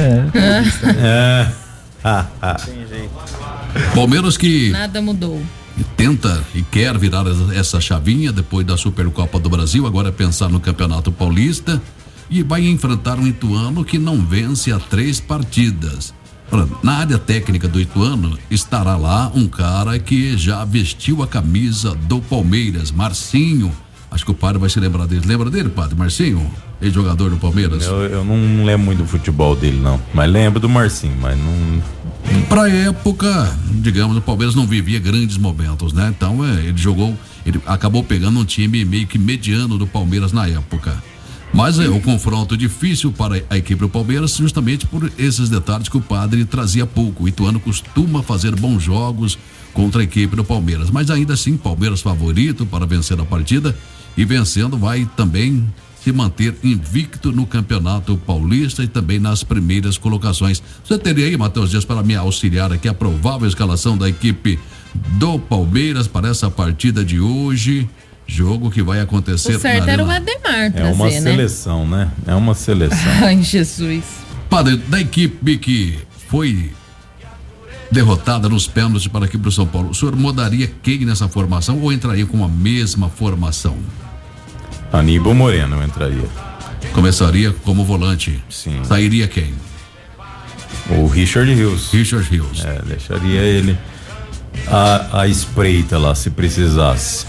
tem jeito. Palmeiras que Nada mudou. tenta e quer virar essa chavinha depois da Supercopa do Brasil, agora é pensar no Campeonato Paulista e vai enfrentar um Ituano que não vence há 3 partidas. Na área técnica do Ituano estará lá um cara que já vestiu a camisa do Palmeiras, Marcinho. Acho que o padre vai se lembrar dele. Lembra dele, padre? Marcinho? Ex-jogador do Palmeiras? Eu não lembro muito do futebol dele, não. Mas lembro do Marcinho, mas não. Pra época, digamos, o Palmeiras não vivia grandes momentos, né? Então ele acabou pegando um time meio que mediano do Palmeiras na época. Mas é o confronto difícil para a equipe do Palmeiras, justamente por esses detalhes que o padre trazia pouco. O Ituano costuma fazer bons jogos contra a equipe do Palmeiras, mas ainda assim, Palmeiras favorito para vencer a partida, e vencendo vai também se manter invicto no Campeonato Paulista e também nas primeiras colocações. Você teria aí, Matheus Dias, para me auxiliar aqui a provável escalação da equipe do Palmeiras para essa partida de hoje? Jogo que vai acontecer. O certo era o Ademar trazer, É uma seleção, né? É uma seleção. Ai, Jesus. Padre, da equipe que foi derrotada nos pênaltis para aqui para o São Paulo, o senhor mudaria quem nessa formação ou entraria com a mesma formação? Aníbal Moreno entraria. Começaria como volante. Sim. Sairia quem? O Richard Rios. Richard Rios. Deixaria ele a espreita lá, se precisasse.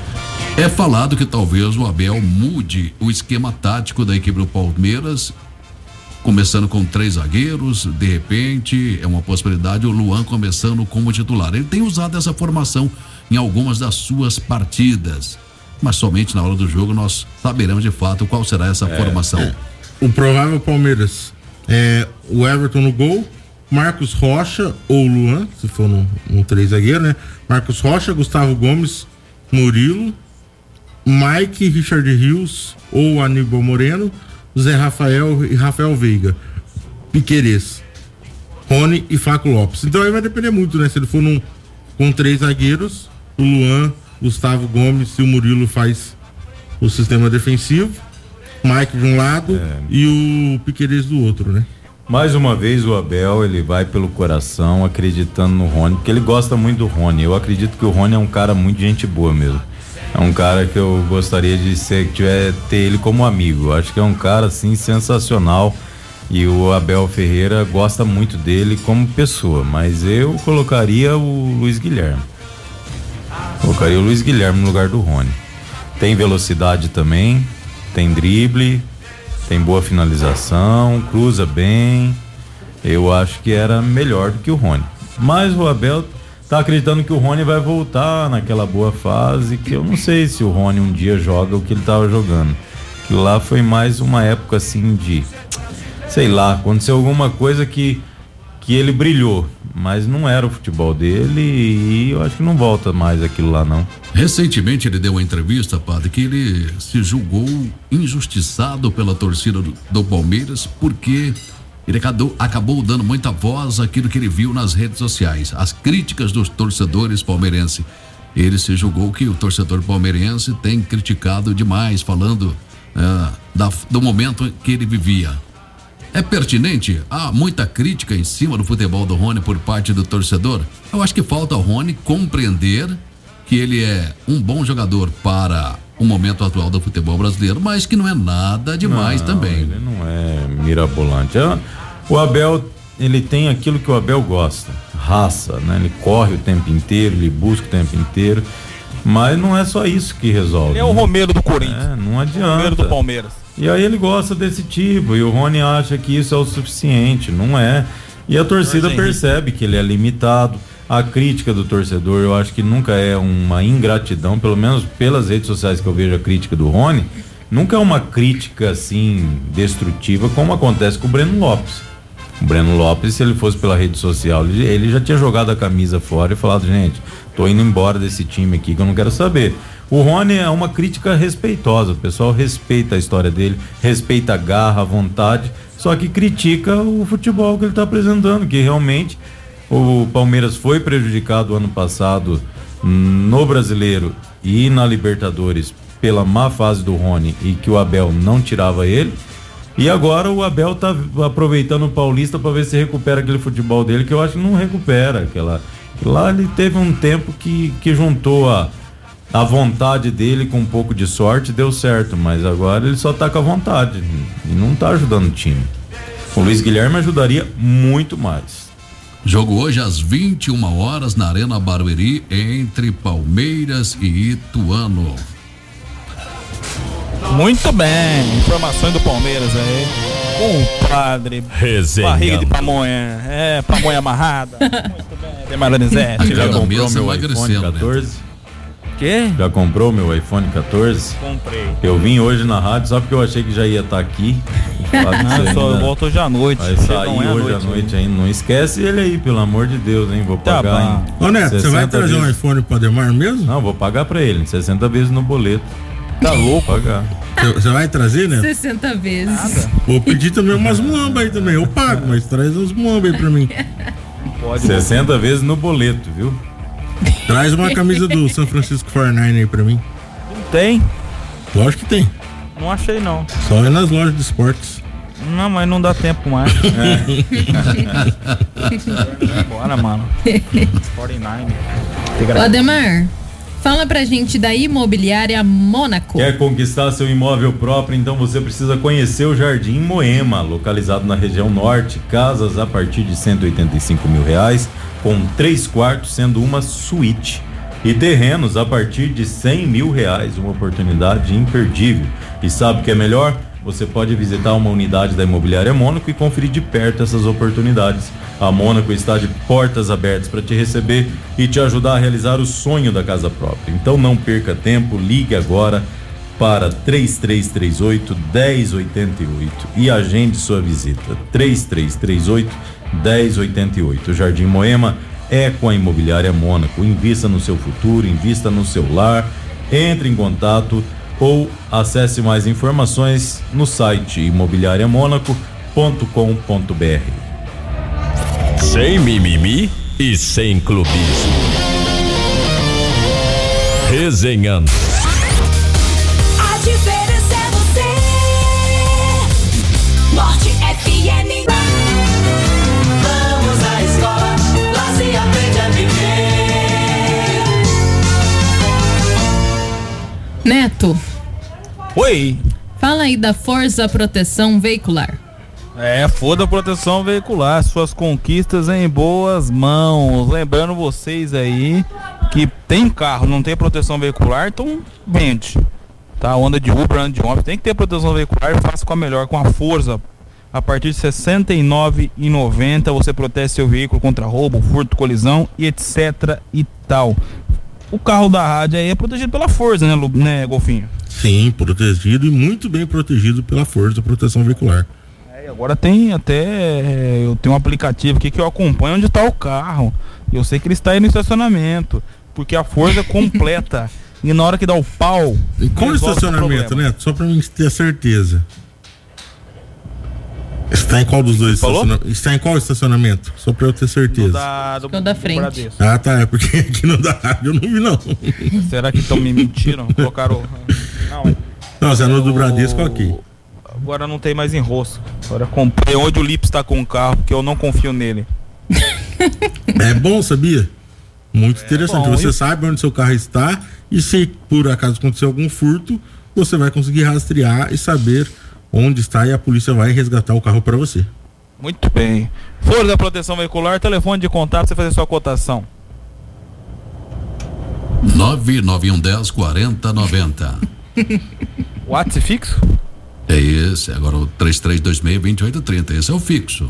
É falado que talvez o Abel mude o esquema tático da equipe do Palmeiras, começando com 3 zagueiros, de repente é uma possibilidade o Luan começando como titular. Ele tem usado essa formação em algumas das suas partidas, mas somente na hora do jogo nós saberemos de fato qual será essa formação. O provável Palmeiras é o Everton no gol, Marcos Rocha ou Luan, se for no 3 zagueiro, né? Marcos Rocha, Gustavo Gomes, Murilo, Mike, Richard Rios ou Aníbal Moreno, Zé Rafael e Rafael Veiga, Piquerez, Rony e Flaco Lopes. Então aí vai depender muito, né? Se ele for com 3 zagueiros, o Luan, Gustavo Gomes e o Murilo faz o sistema defensivo, Mike de um lado e o Piquerez do outro, né? Mais uma vez o Abel, ele vai pelo coração, acreditando no Rony, porque ele gosta muito do Rony. Eu acredito que o Rony é um cara muito gente boa mesmo. É um cara que eu gostaria de ter ele como amigo. Eu acho que é um cara assim sensacional e o Abel Ferreira gosta muito dele como pessoa, mas eu colocaria o Luiz Guilherme. Colocaria o Luiz Guilherme no lugar do Rony. Tem velocidade também, tem drible, tem boa finalização, cruza bem. Eu acho que era melhor do que o Rony. Mas o Abel tá acreditando que o Rony vai voltar naquela boa fase, que eu não sei se o Rony um dia joga o que ele tava jogando. Que lá foi mais uma época assim de, sei lá, aconteceu alguma coisa que ele brilhou, mas não era o futebol dele e eu acho que não volta mais aquilo lá não. Recentemente ele deu uma entrevista, padre, que ele se julgou injustiçado pela torcida do Palmeiras porque ele acabou dando muita voz àquilo que ele viu nas redes sociais, as críticas dos torcedores palmeirenses. Ele se julgou que o torcedor palmeirense tem criticado demais, falando do momento que ele vivia. É pertinente? Há muita crítica em cima do futebol do Rony por parte do torcedor. Eu acho que falta ao Rony compreender que ele é um bom jogador para o momento atual do futebol brasileiro, mas que não é nada demais também. Ele não é mirabolante. O Abel, ele tem aquilo que o Abel gosta, raça, né? Ele corre o tempo inteiro, ele busca o tempo inteiro, mas não é só isso que resolve. Ele é o Romero do Corinthians. Não adianta. O Romero do Palmeiras. E aí ele gosta desse tipo, e o Rony acha que isso é o suficiente, não é. E a torcida percebe que ele é limitado. A crítica do torcedor, eu acho que nunca é uma ingratidão, pelo menos pelas redes sociais que eu vejo a crítica do Rony, nunca é uma crítica assim destrutiva como acontece com o Breno Lopes. O Breno Lopes, se ele fosse pela rede social, ele já tinha jogado a camisa fora e falado, gente, tô indo embora desse time aqui que eu não quero saber. O Rony é uma crítica respeitosa, o pessoal respeita a história dele, respeita a garra, a vontade, só que critica o futebol que ele tá apresentando, que realmente o Palmeiras foi prejudicado ano passado no Brasileiro e na Libertadores pela má fase do Rony e que o Abel não tirava ele. E agora o Abel tá aproveitando o Paulista para ver se recupera aquele futebol dele, que eu acho que não recupera. Lá ele teve um tempo que juntou a vontade dele com um pouco de sorte, deu certo, mas agora ele só tá com a vontade e não tá ajudando o time. O Luiz Guilherme ajudaria muito mais. Jogo hoje às 21 horas na Arena Barueri entre Palmeiras e Ituano. Muito bem, informações do Palmeiras aí. Compadre, barriga de pamonha, pamonha amarrada. Muito bem, Demaranizete. Já comprou meu iPhone 14? Quê? Já comprou meu iPhone 14? Comprei. Eu vim hoje na rádio só porque eu achei que já ia estar aqui. Só volto hoje à noite. Vai sair hoje à noite ainda. Não esquece ele aí, pelo amor de Deus, hein? Vou pagar. Ô Neto, você vai trazer um iPhone pro Ademar mesmo? Não, vou pagar pra ele, 60 vezes no boleto. Tá louco? Pagar. Você vai trazer, né? 60 vezes. Nada. Vou pedir também umas muambas aí também. Eu pago, mas traz uns muambas aí pra mim. Pode. 60 vezes no boleto, viu? Traz uma camisa do São Francisco 49 aí pra mim. Tem? Lógico que tem. Não achei, não. Só é nas lojas de esportes. Não, mas não dá tempo mais. Bora, mano. 49. Ô, Ademar, fala pra gente da Imobiliária Mônaco. Quer conquistar seu imóvel próprio? Então você precisa conhecer o Jardim Moema, localizado na região norte. Casas a partir de R$185 mil, com 3 quartos, sendo uma suíte. E terrenos a partir de R$100 mil, uma oportunidade imperdível. E sabe o que é melhor? Você pode visitar uma unidade da Imobiliária Mônaco e conferir de perto essas oportunidades. A Mônaco está de portas abertas para te receber e te ajudar a realizar o sonho da casa própria. Então não perca tempo, ligue agora para 3338-1088 e agende sua visita. 3338-1088. O Jardim Moema é com a Imobiliária Mônaco. Invista no seu futuro, invista no seu lar. Entre em contato ou acesse mais informações no site imobiliariamonaco.com.br. Sem mimimi e sem clubismo. Resenhando. A diferença é você. Norte FM. Vamos à escola, lá se aprende a viver. Neto. Oi. Fala aí da Forza Proteção Veicular. Forza Proteção Veicular, suas conquistas em boas mãos. Lembrando vocês aí que tem carro, não tem proteção veicular, então vende. Tá? Onda de Uber, onda de Uber, tem que ter proteção veicular, faça com a melhor, com a Forza. A partir de R$ 69,90 você protege seu veículo contra roubo, furto, colisão e etc e tal. O carro da rádio aí é protegido pela Forza, né, Golfinho? Sim, protegido e muito bem protegido pela Forza Proteção Veicular. Agora tem até, eu tenho um aplicativo aqui que eu acompanho onde está o carro. Eu sei que ele está aí no estacionamento, porque a Forza completa. E na hora que dá o pau... E qual estacionamento, né? Só pra mim ter certeza. Está em qual dos dois estacionamentos? Está em qual estacionamento? Só pra eu ter certeza. Do da frente. Ah, tá. É porque aqui no da rádio eu não vi, não. Será que estão me mentiram? Colocaram... Não, você é no do Bradesco aqui. Agora não tem mais enrosco. Agora comprei onde o Lipe está com o carro, porque eu não confio nele. É bom, sabia? Muito interessante. Bom, você sabe onde seu carro está e se por acaso acontecer algum furto, você vai conseguir rastrear e saber onde está e a polícia vai resgatar o carro para você. Muito bem. Força Proteção Veicular, telefone de contato para você fazer sua cotação. 99110-4090. WhatsApp fixo? É esse, agora o 3326-2830, esse é o fixo.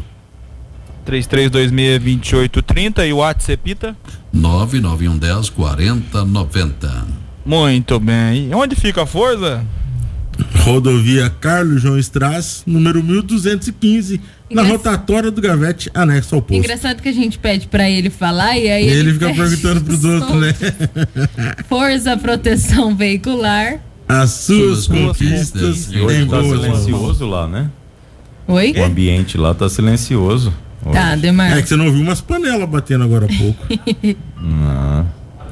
3326-2830 e o WhatsApp pita? 99110-4090. Muito bem. E onde fica a Forza? Rodovia Carlos João Strass, número 1215, na rotatória do Gavete, anexo ao posto. Engraçado que a gente pede pra ele falar e aí ele fica perguntando pros outros, né? Forza Proteção Veicular. As suas conquistas em boas mãos. Tá silencioso lá, né? Oi? O ambiente lá tá silencioso. Tá, Demar. É que você não viu umas panelas batendo agora há pouco. Não.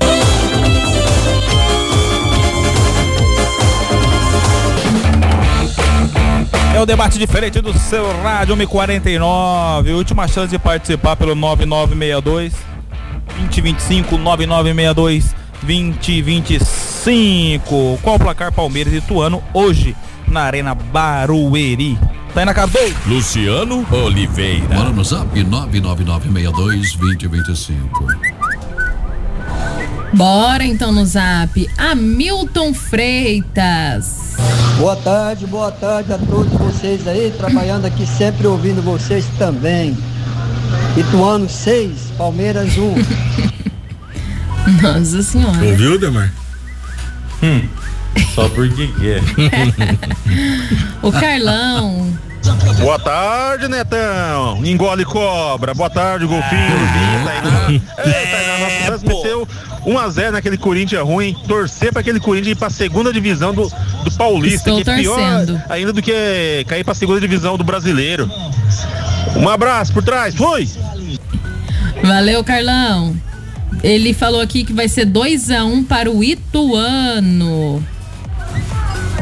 É o debate diferente do seu rádio 149. Última chance de participar pelo 9962 2025 9962 2025. Qual o placar Palmeiras e Ituano hoje na Arena Barueri? Tá aí na casa do Luciano Oliveira. Bora no zap 999622025. Bora então no zap. Hamilton Freitas. Boa tarde a todos vocês aí, trabalhando aqui sempre ouvindo vocês também. Ituano 6, Palmeiras 1. Nossa senhora. Ouviu, Demar? Só porque quer. O Carlão. Boa tarde, Netão. Engole cobra. Boa tarde, Golfinho. Tainá. Tainá, nosso transmitiu 1-0 naquele Corinthians ruim. Torcer pra aquele Corinthians ir pra segunda divisão do Paulista. Estou que é pior torcendo. ainda do que cair pra segunda divisão do Brasileiro. Um abraço por trás. Fui! Valeu, Carlão. Ele falou aqui que vai ser 2-1 para o Ituano.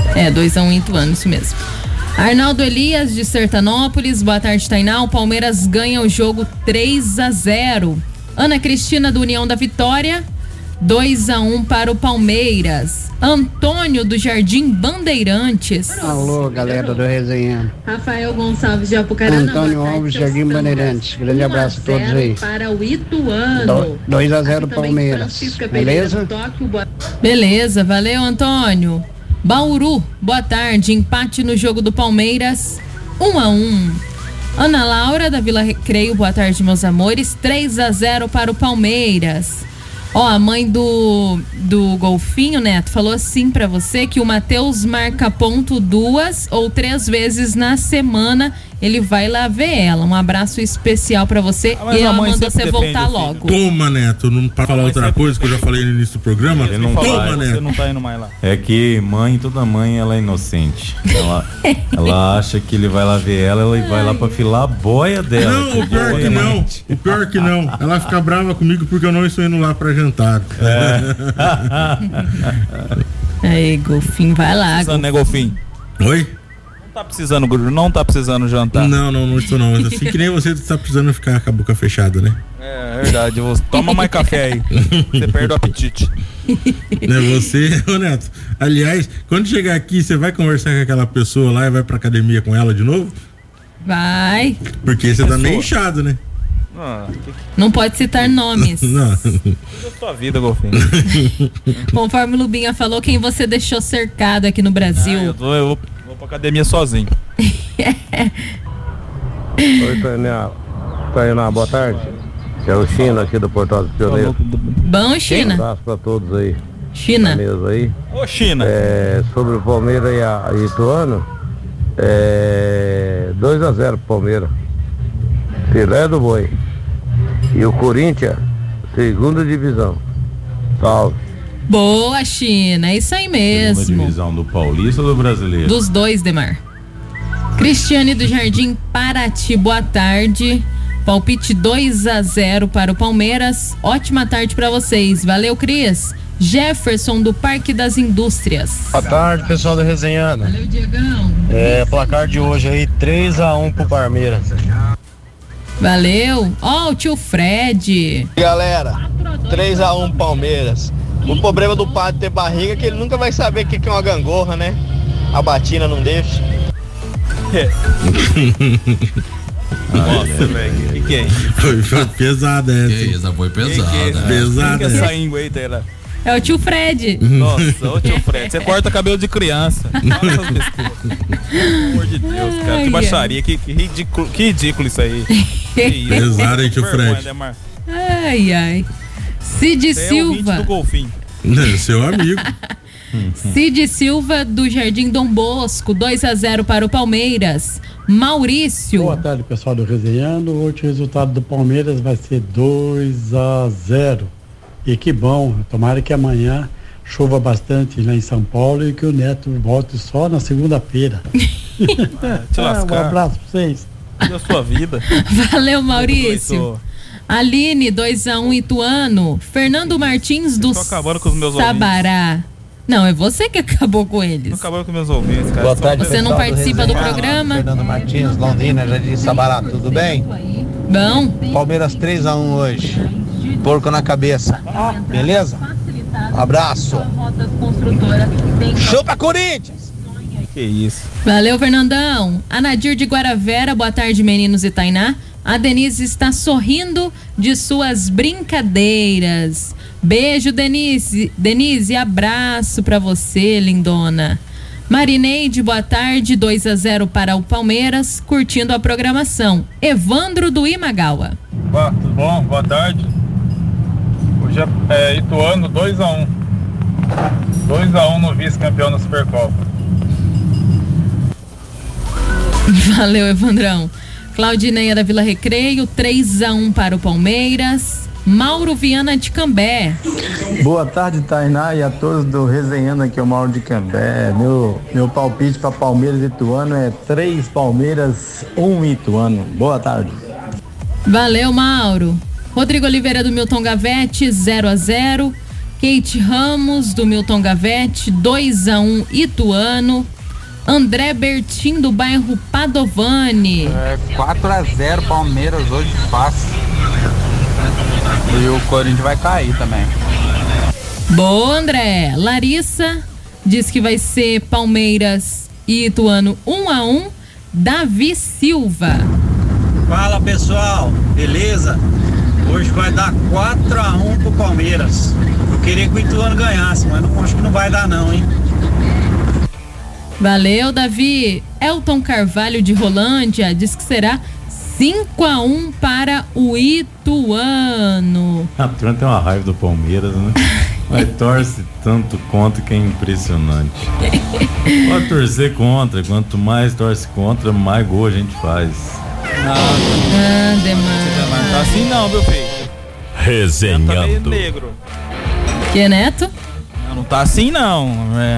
2-1 em Ituano, isso mesmo. Arnaldo Elias, de Sertanópolis. Boa tarde, Tainá. O Palmeiras ganha o jogo 3-0. Ana Cristina, do União da Vitória. 2-1 para o Palmeiras. Antônio, do Jardim Bandeirantes. Alô, galera do Resenha. Rafael Gonçalves, de Apucarana. Antônio Alves, Jardim Bandeirantes. Grande abraço a todos aí. Para o Ituano. 2-0 Palmeiras. Beleza? Beleza, valeu, Antônio. Bauru, boa tarde. Empate no jogo do Palmeiras. 1-1. Ana Laura, da Vila Recreio. Boa tarde, meus amores. 3-0 para o Palmeiras. A mãe do Golfinho, Neto, falou assim pra você que o Matheus marca ponto 2 ou 3 vezes na semana. Ele vai lá ver ela. Um abraço especial pra você e ela manda você voltar logo. Toma, Neto, não pra falar outra coisa que eu já falei no início do programa. Toma, Neto. Você não tá indo mais lá. É que toda mãe, ela é inocente. Ela acha que ele vai lá ver ela e vai lá pra filar a boia dela. Não, o pior que não. Ela fica brava comigo porque eu não estou indo lá pra jantar. Aí, Golfinho, vai lá. Né, Golfinho? Oi? Não tá precisando jantar. Não estou não. Assim que nem você tá precisando ficar com a boca fechada, né? É verdade. Toma mais café aí. Você perde o apetite. Não é você, ô Neto? Aliás, quando chegar aqui, você vai conversar com aquela pessoa lá e vai pra academia com ela de novo? Vai. Porque você tá meio inchado, né? Não pode citar nomes. Não. Sua vida, Golfinho. Conforme o Lubinha falou, quem você deixou cercado aqui no Brasil? Eu vou pra academia sozinho. Oi, Tainá, boa tarde. É o China aqui do Portal do Pioneiro. Bom, China. Um abraço pra todos aí. China. Mesa aí. Ô, China. Sobre o Palmeiras e Ituano, 2-0 pro Palmeiras. Filé do boi. E o Corinthians, segunda divisão. Salve. Boa, China, é isso aí mesmo. Segunda divisão do Paulista ou do Brasileiro? Dos dois, Demar. Cristiane do Jardim Paraty, boa tarde. Palpite 2-0 para o Palmeiras. Ótima tarde para vocês. Valeu, Cris. Jefferson do Parque das Indústrias. Boa tarde, pessoal do Resenhando. Valeu, Diegão. Placar de hoje aí, 3-1 pro Palmeiras. Valeu. O tio Fred. Galera, 3-1 Palmeiras. O problema do padre ter barriga é que ele nunca vai saber o que é uma gangorra, né? A batina não deixa. Nossa, velho. Que é isso? Foi pesada essa. Que isso, foi pesada. Pesada. Essa íngua aí, Taylor. É o tio Fred. Nossa, ô tio Fred, você corta cabelo de criança. Nossa, pelo amor de Deus, cara. Que baixaria, que ridículo isso aí. Pesado, hein, tio Fred. Ai. Cid Silva. É o do Golfinho. Seu amigo. Cid Silva do Jardim Dom Bosco, 2-0 para o Palmeiras. Maurício. Boa tarde, pessoal do Resenhando. Hoje o resultado do Palmeiras vai ser 2-0. E que bom, tomara que amanhã chova bastante lá em São Paulo e que o Neto volte só na segunda-feira. Te lascar. Um abraço pra vocês. Da sua vida. Valeu, Maurício. Aline, 2-1 Ituano. Fernando Martins do Sabará. Não, é você que acabou com eles. Acabou com meus ouvintes, cara. Boa tarde, você não participa do programa? Fernando Martins, Londrina, Jardim Sabará, tudo bem? Bom. Palmeiras 3-1 hoje. Porco na cabeça. Beleza? Abraço. Chupa Corinthians! Que isso. Valeu, Fernandão. A Nadir de Guaravera, boa tarde, meninos e Tainá. A Denise está sorrindo de suas brincadeiras. Beijo, Denise. Denise, abraço pra você, lindona. Marineide, boa tarde, 2-0 para o Palmeiras, curtindo a programação. Evandro do Imagawa. Tudo bom? Boa tarde. Hoje é Ituano 2-1. 2-1 no vice-campeão da Supercopa. Valeu, Evandrão. Claudineia da Vila Recreio, 3-1 para o Palmeiras. Mauro Viana de Cambé. Boa tarde, Tainá, e a todos do Resenhando, aqui é o Mauro de Cambé. Meu palpite para Palmeiras e Ituano é 3 Palmeiras, 1 Ituano. Boa tarde. Valeu, Mauro. Rodrigo Oliveira do Milton Gavete, 0-0. Kate Ramos, do Milton Gavete, 2-1 Ituano. André Bertin, do bairro Padovani. 4-0 Palmeiras hoje fácil. E o Corinthians vai cair também. Boa, André. Larissa diz que vai ser Palmeiras e Ituano 1-1. Davi Silva. Fala, pessoal, beleza? Hoje vai dar 4-1 pro Palmeiras. Eu queria que o Ituano ganhasse, mas não, acho que não vai dar não, hein? Valeu, Davi. Elton Carvalho, de Rolândia, diz que será 5-1 para o Ituano. A turma tem uma raiva do Palmeiras, né? Mas torce tanto contra que é impressionante. Pode torcer contra, quanto mais torce contra, mais gol a gente faz. Demais. Não tá assim não, meu filho. Resenhando. Tá meio negro. Que, Neto? Não tá assim não.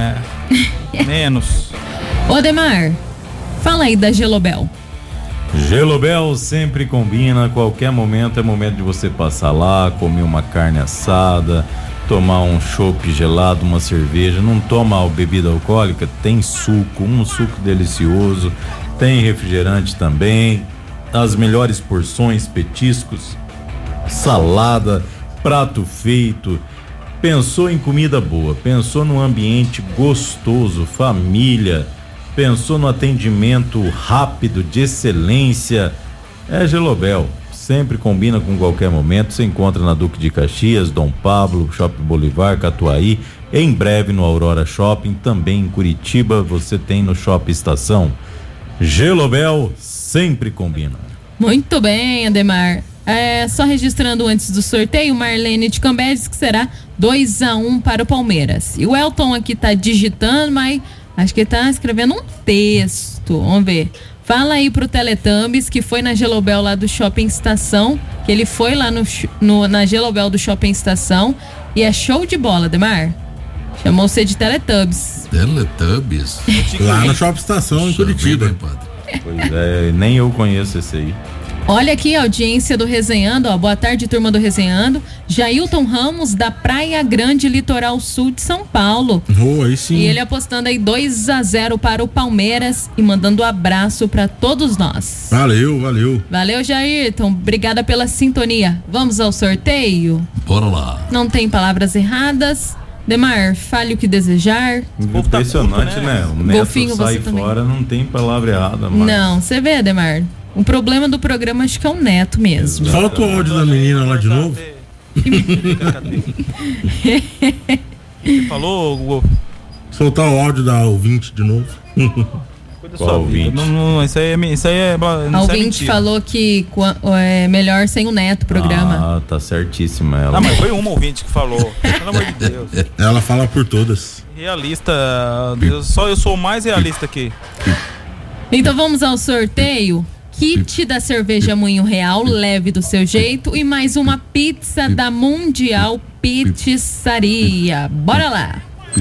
Menos. Ô, Demar, fala aí da Gelobel. Gelobel sempre combina, qualquer momento é momento de você passar lá, comer uma carne assada, tomar um chopp gelado, uma cerveja. Não toma bebida alcoólica? Tem suco, um suco delicioso, tem refrigerante também, as melhores porções, petiscos, salada, prato feito. Pensou em comida boa, pensou num ambiente gostoso, família, pensou no atendimento rápido, de excelência, é Gelobel. Sempre combina com qualquer momento. Você encontra na Duque de Caxias, Dom Pablo, Shopping Bolivar, Catuaí, em breve no Aurora Shopping, também em Curitiba você tem no Shopping Estação. Gelobel sempre combina. Muito bem, Ademar. Só registrando antes do sorteio, Marlene de Cambé diz que será 2-1 para o Palmeiras. E o Elton aqui tá digitando, mas acho que ele tá escrevendo um texto. Vamos ver. Fala aí pro Teletubbies que foi na Gelobel lá do Shopping Estação, que ele foi lá na Gelobel do Shopping Estação e é show de bola, Demar. Chamou você de Teletubbies. Teletubbies? Lá no Shopping Estação, em Curitiba. Pois é, nem eu conheço esse aí. Olha aqui a audiência do Resenhando, ó. Boa tarde, turma do Resenhando. Jailton Ramos, da Praia Grande, Litoral Sul de São Paulo. Aí sim. E ele apostando aí 2-0 para o Palmeiras e mandando um abraço para todos nós. Valeu. Valeu, Jailton. Obrigada pela sintonia. Vamos ao sorteio? Bora lá. Não tem palavras erradas. Demar, fale o que desejar. Impressionante, tá, né? O Neto Golfinho, sai você também. fora, não tem palavra errada mais. Não, você vê, Demar. O problema do programa acho que é o Neto mesmo. Solta o áudio da menina lá de novo. Você falou, Hugo? Soltar o áudio da ouvinte de novo. Qual ouvinte? Não, isso aí é a ouvinte falou que é melhor sem o Neto o programa. Ah, tá certíssima ela. Não, mas foi uma ouvinte que falou. Pelo amor de Deus. Ela fala por todas. Realista, só eu sou o mais realista aqui. Então vamos ao sorteio. Kit da Cerveja Moinho Real, leve do seu jeito, e mais uma pizza da Mundial Pizzaria. Bora lá!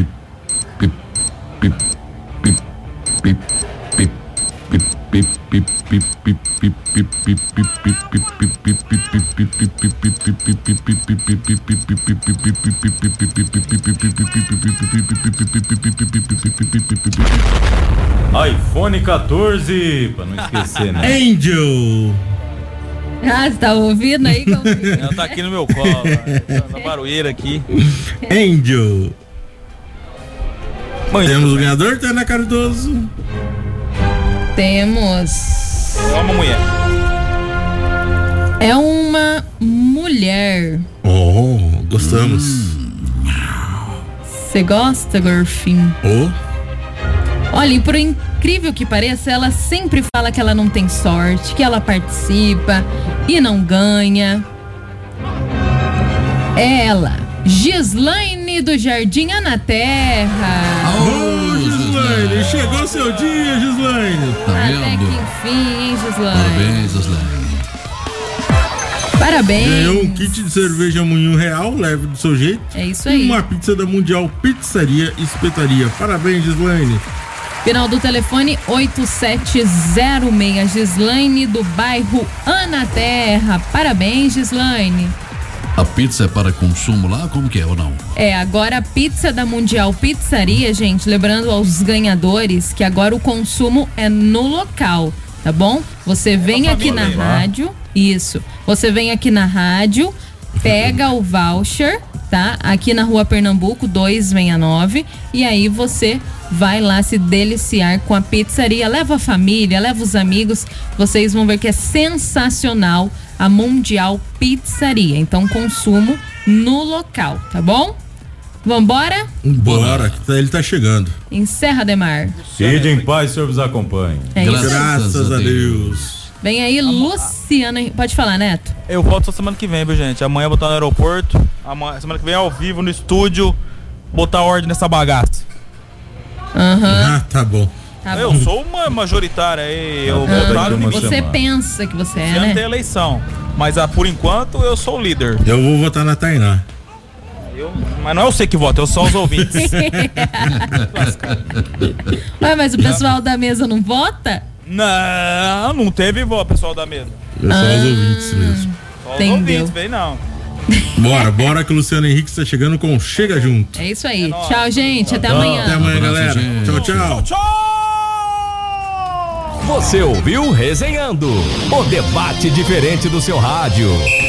iPhone 14, pra não esquecer, né? Angel! Ah, você tá ouvindo aí? Ela tá aqui no meu colo, na barueira aqui. Angel! Temos o ganhador, Tânia Cardoso? Temos. É uma mulher. É uma mulher. Oh, gostamos. Você gosta, Gorfinho? Olha, e por incrível que pareça, ela sempre fala que ela não tem sorte, que ela participa e não ganha. É ela, Gislaine do Jardim Anaterra. Gislaine, chegou seu dia, Gislaine. Até que enfim, hein, Gislaine? Parabéns, Gislaine. Parabéns. Ganhou um kit de cerveja Moinho Real, leve do seu jeito. É isso aí. E uma pizza da Mundial Pizzaria Espetaria. Parabéns, Gislaine. Final do telefone 8706, Gislaine do bairro Anaterra. Parabéns, Gislaine. A pizza é para consumo lá? Como que é ou não? Agora a pizza da Mundial Pizzaria, gente, lembrando aos ganhadores que agora o consumo é no local, tá bom? Você vem aqui na rádio, isso. Você vem aqui na rádio, pega o voucher, tá? Aqui na Rua Pernambuco 269, e aí você vai lá se deliciar com a pizzaria. Leva a família, leva os amigos, vocês vão ver que é sensacional a Mundial Pizzaria. Então, consumo no local, tá bom? Vambora? Bora, que ele tá chegando. Encerra, Demar. Ide em paz, o Senhor vos acompanhe. Graças a Deus. Vem aí, Luciano. Pode falar, Neto. Eu volto só semana que vem, viu, gente? Amanhã eu vou estar no aeroporto. Semana que vem ao vivo no estúdio. Botar ordem nessa bagaça. Tá bom. Eu sou uma majoritária aí. Você pensa que você é, né? Tem eleição. Mas por enquanto eu sou o líder. Eu vou votar na Tainá. Mas não é você que vota, eu sou os ouvintes. Ué, mas o pessoal da mesa não vota? Não teve voto, pessoal da mesa. É só os ouvintes mesmo. Só os ouvintes, vem não. Bora que o Luciano Henrique está chegando com Chega Junto. É isso aí. Tchau, gente. Até amanhã. Até amanhã, galera. Tchau. Você ouviu Resenhando, o debate diferente do seu rádio.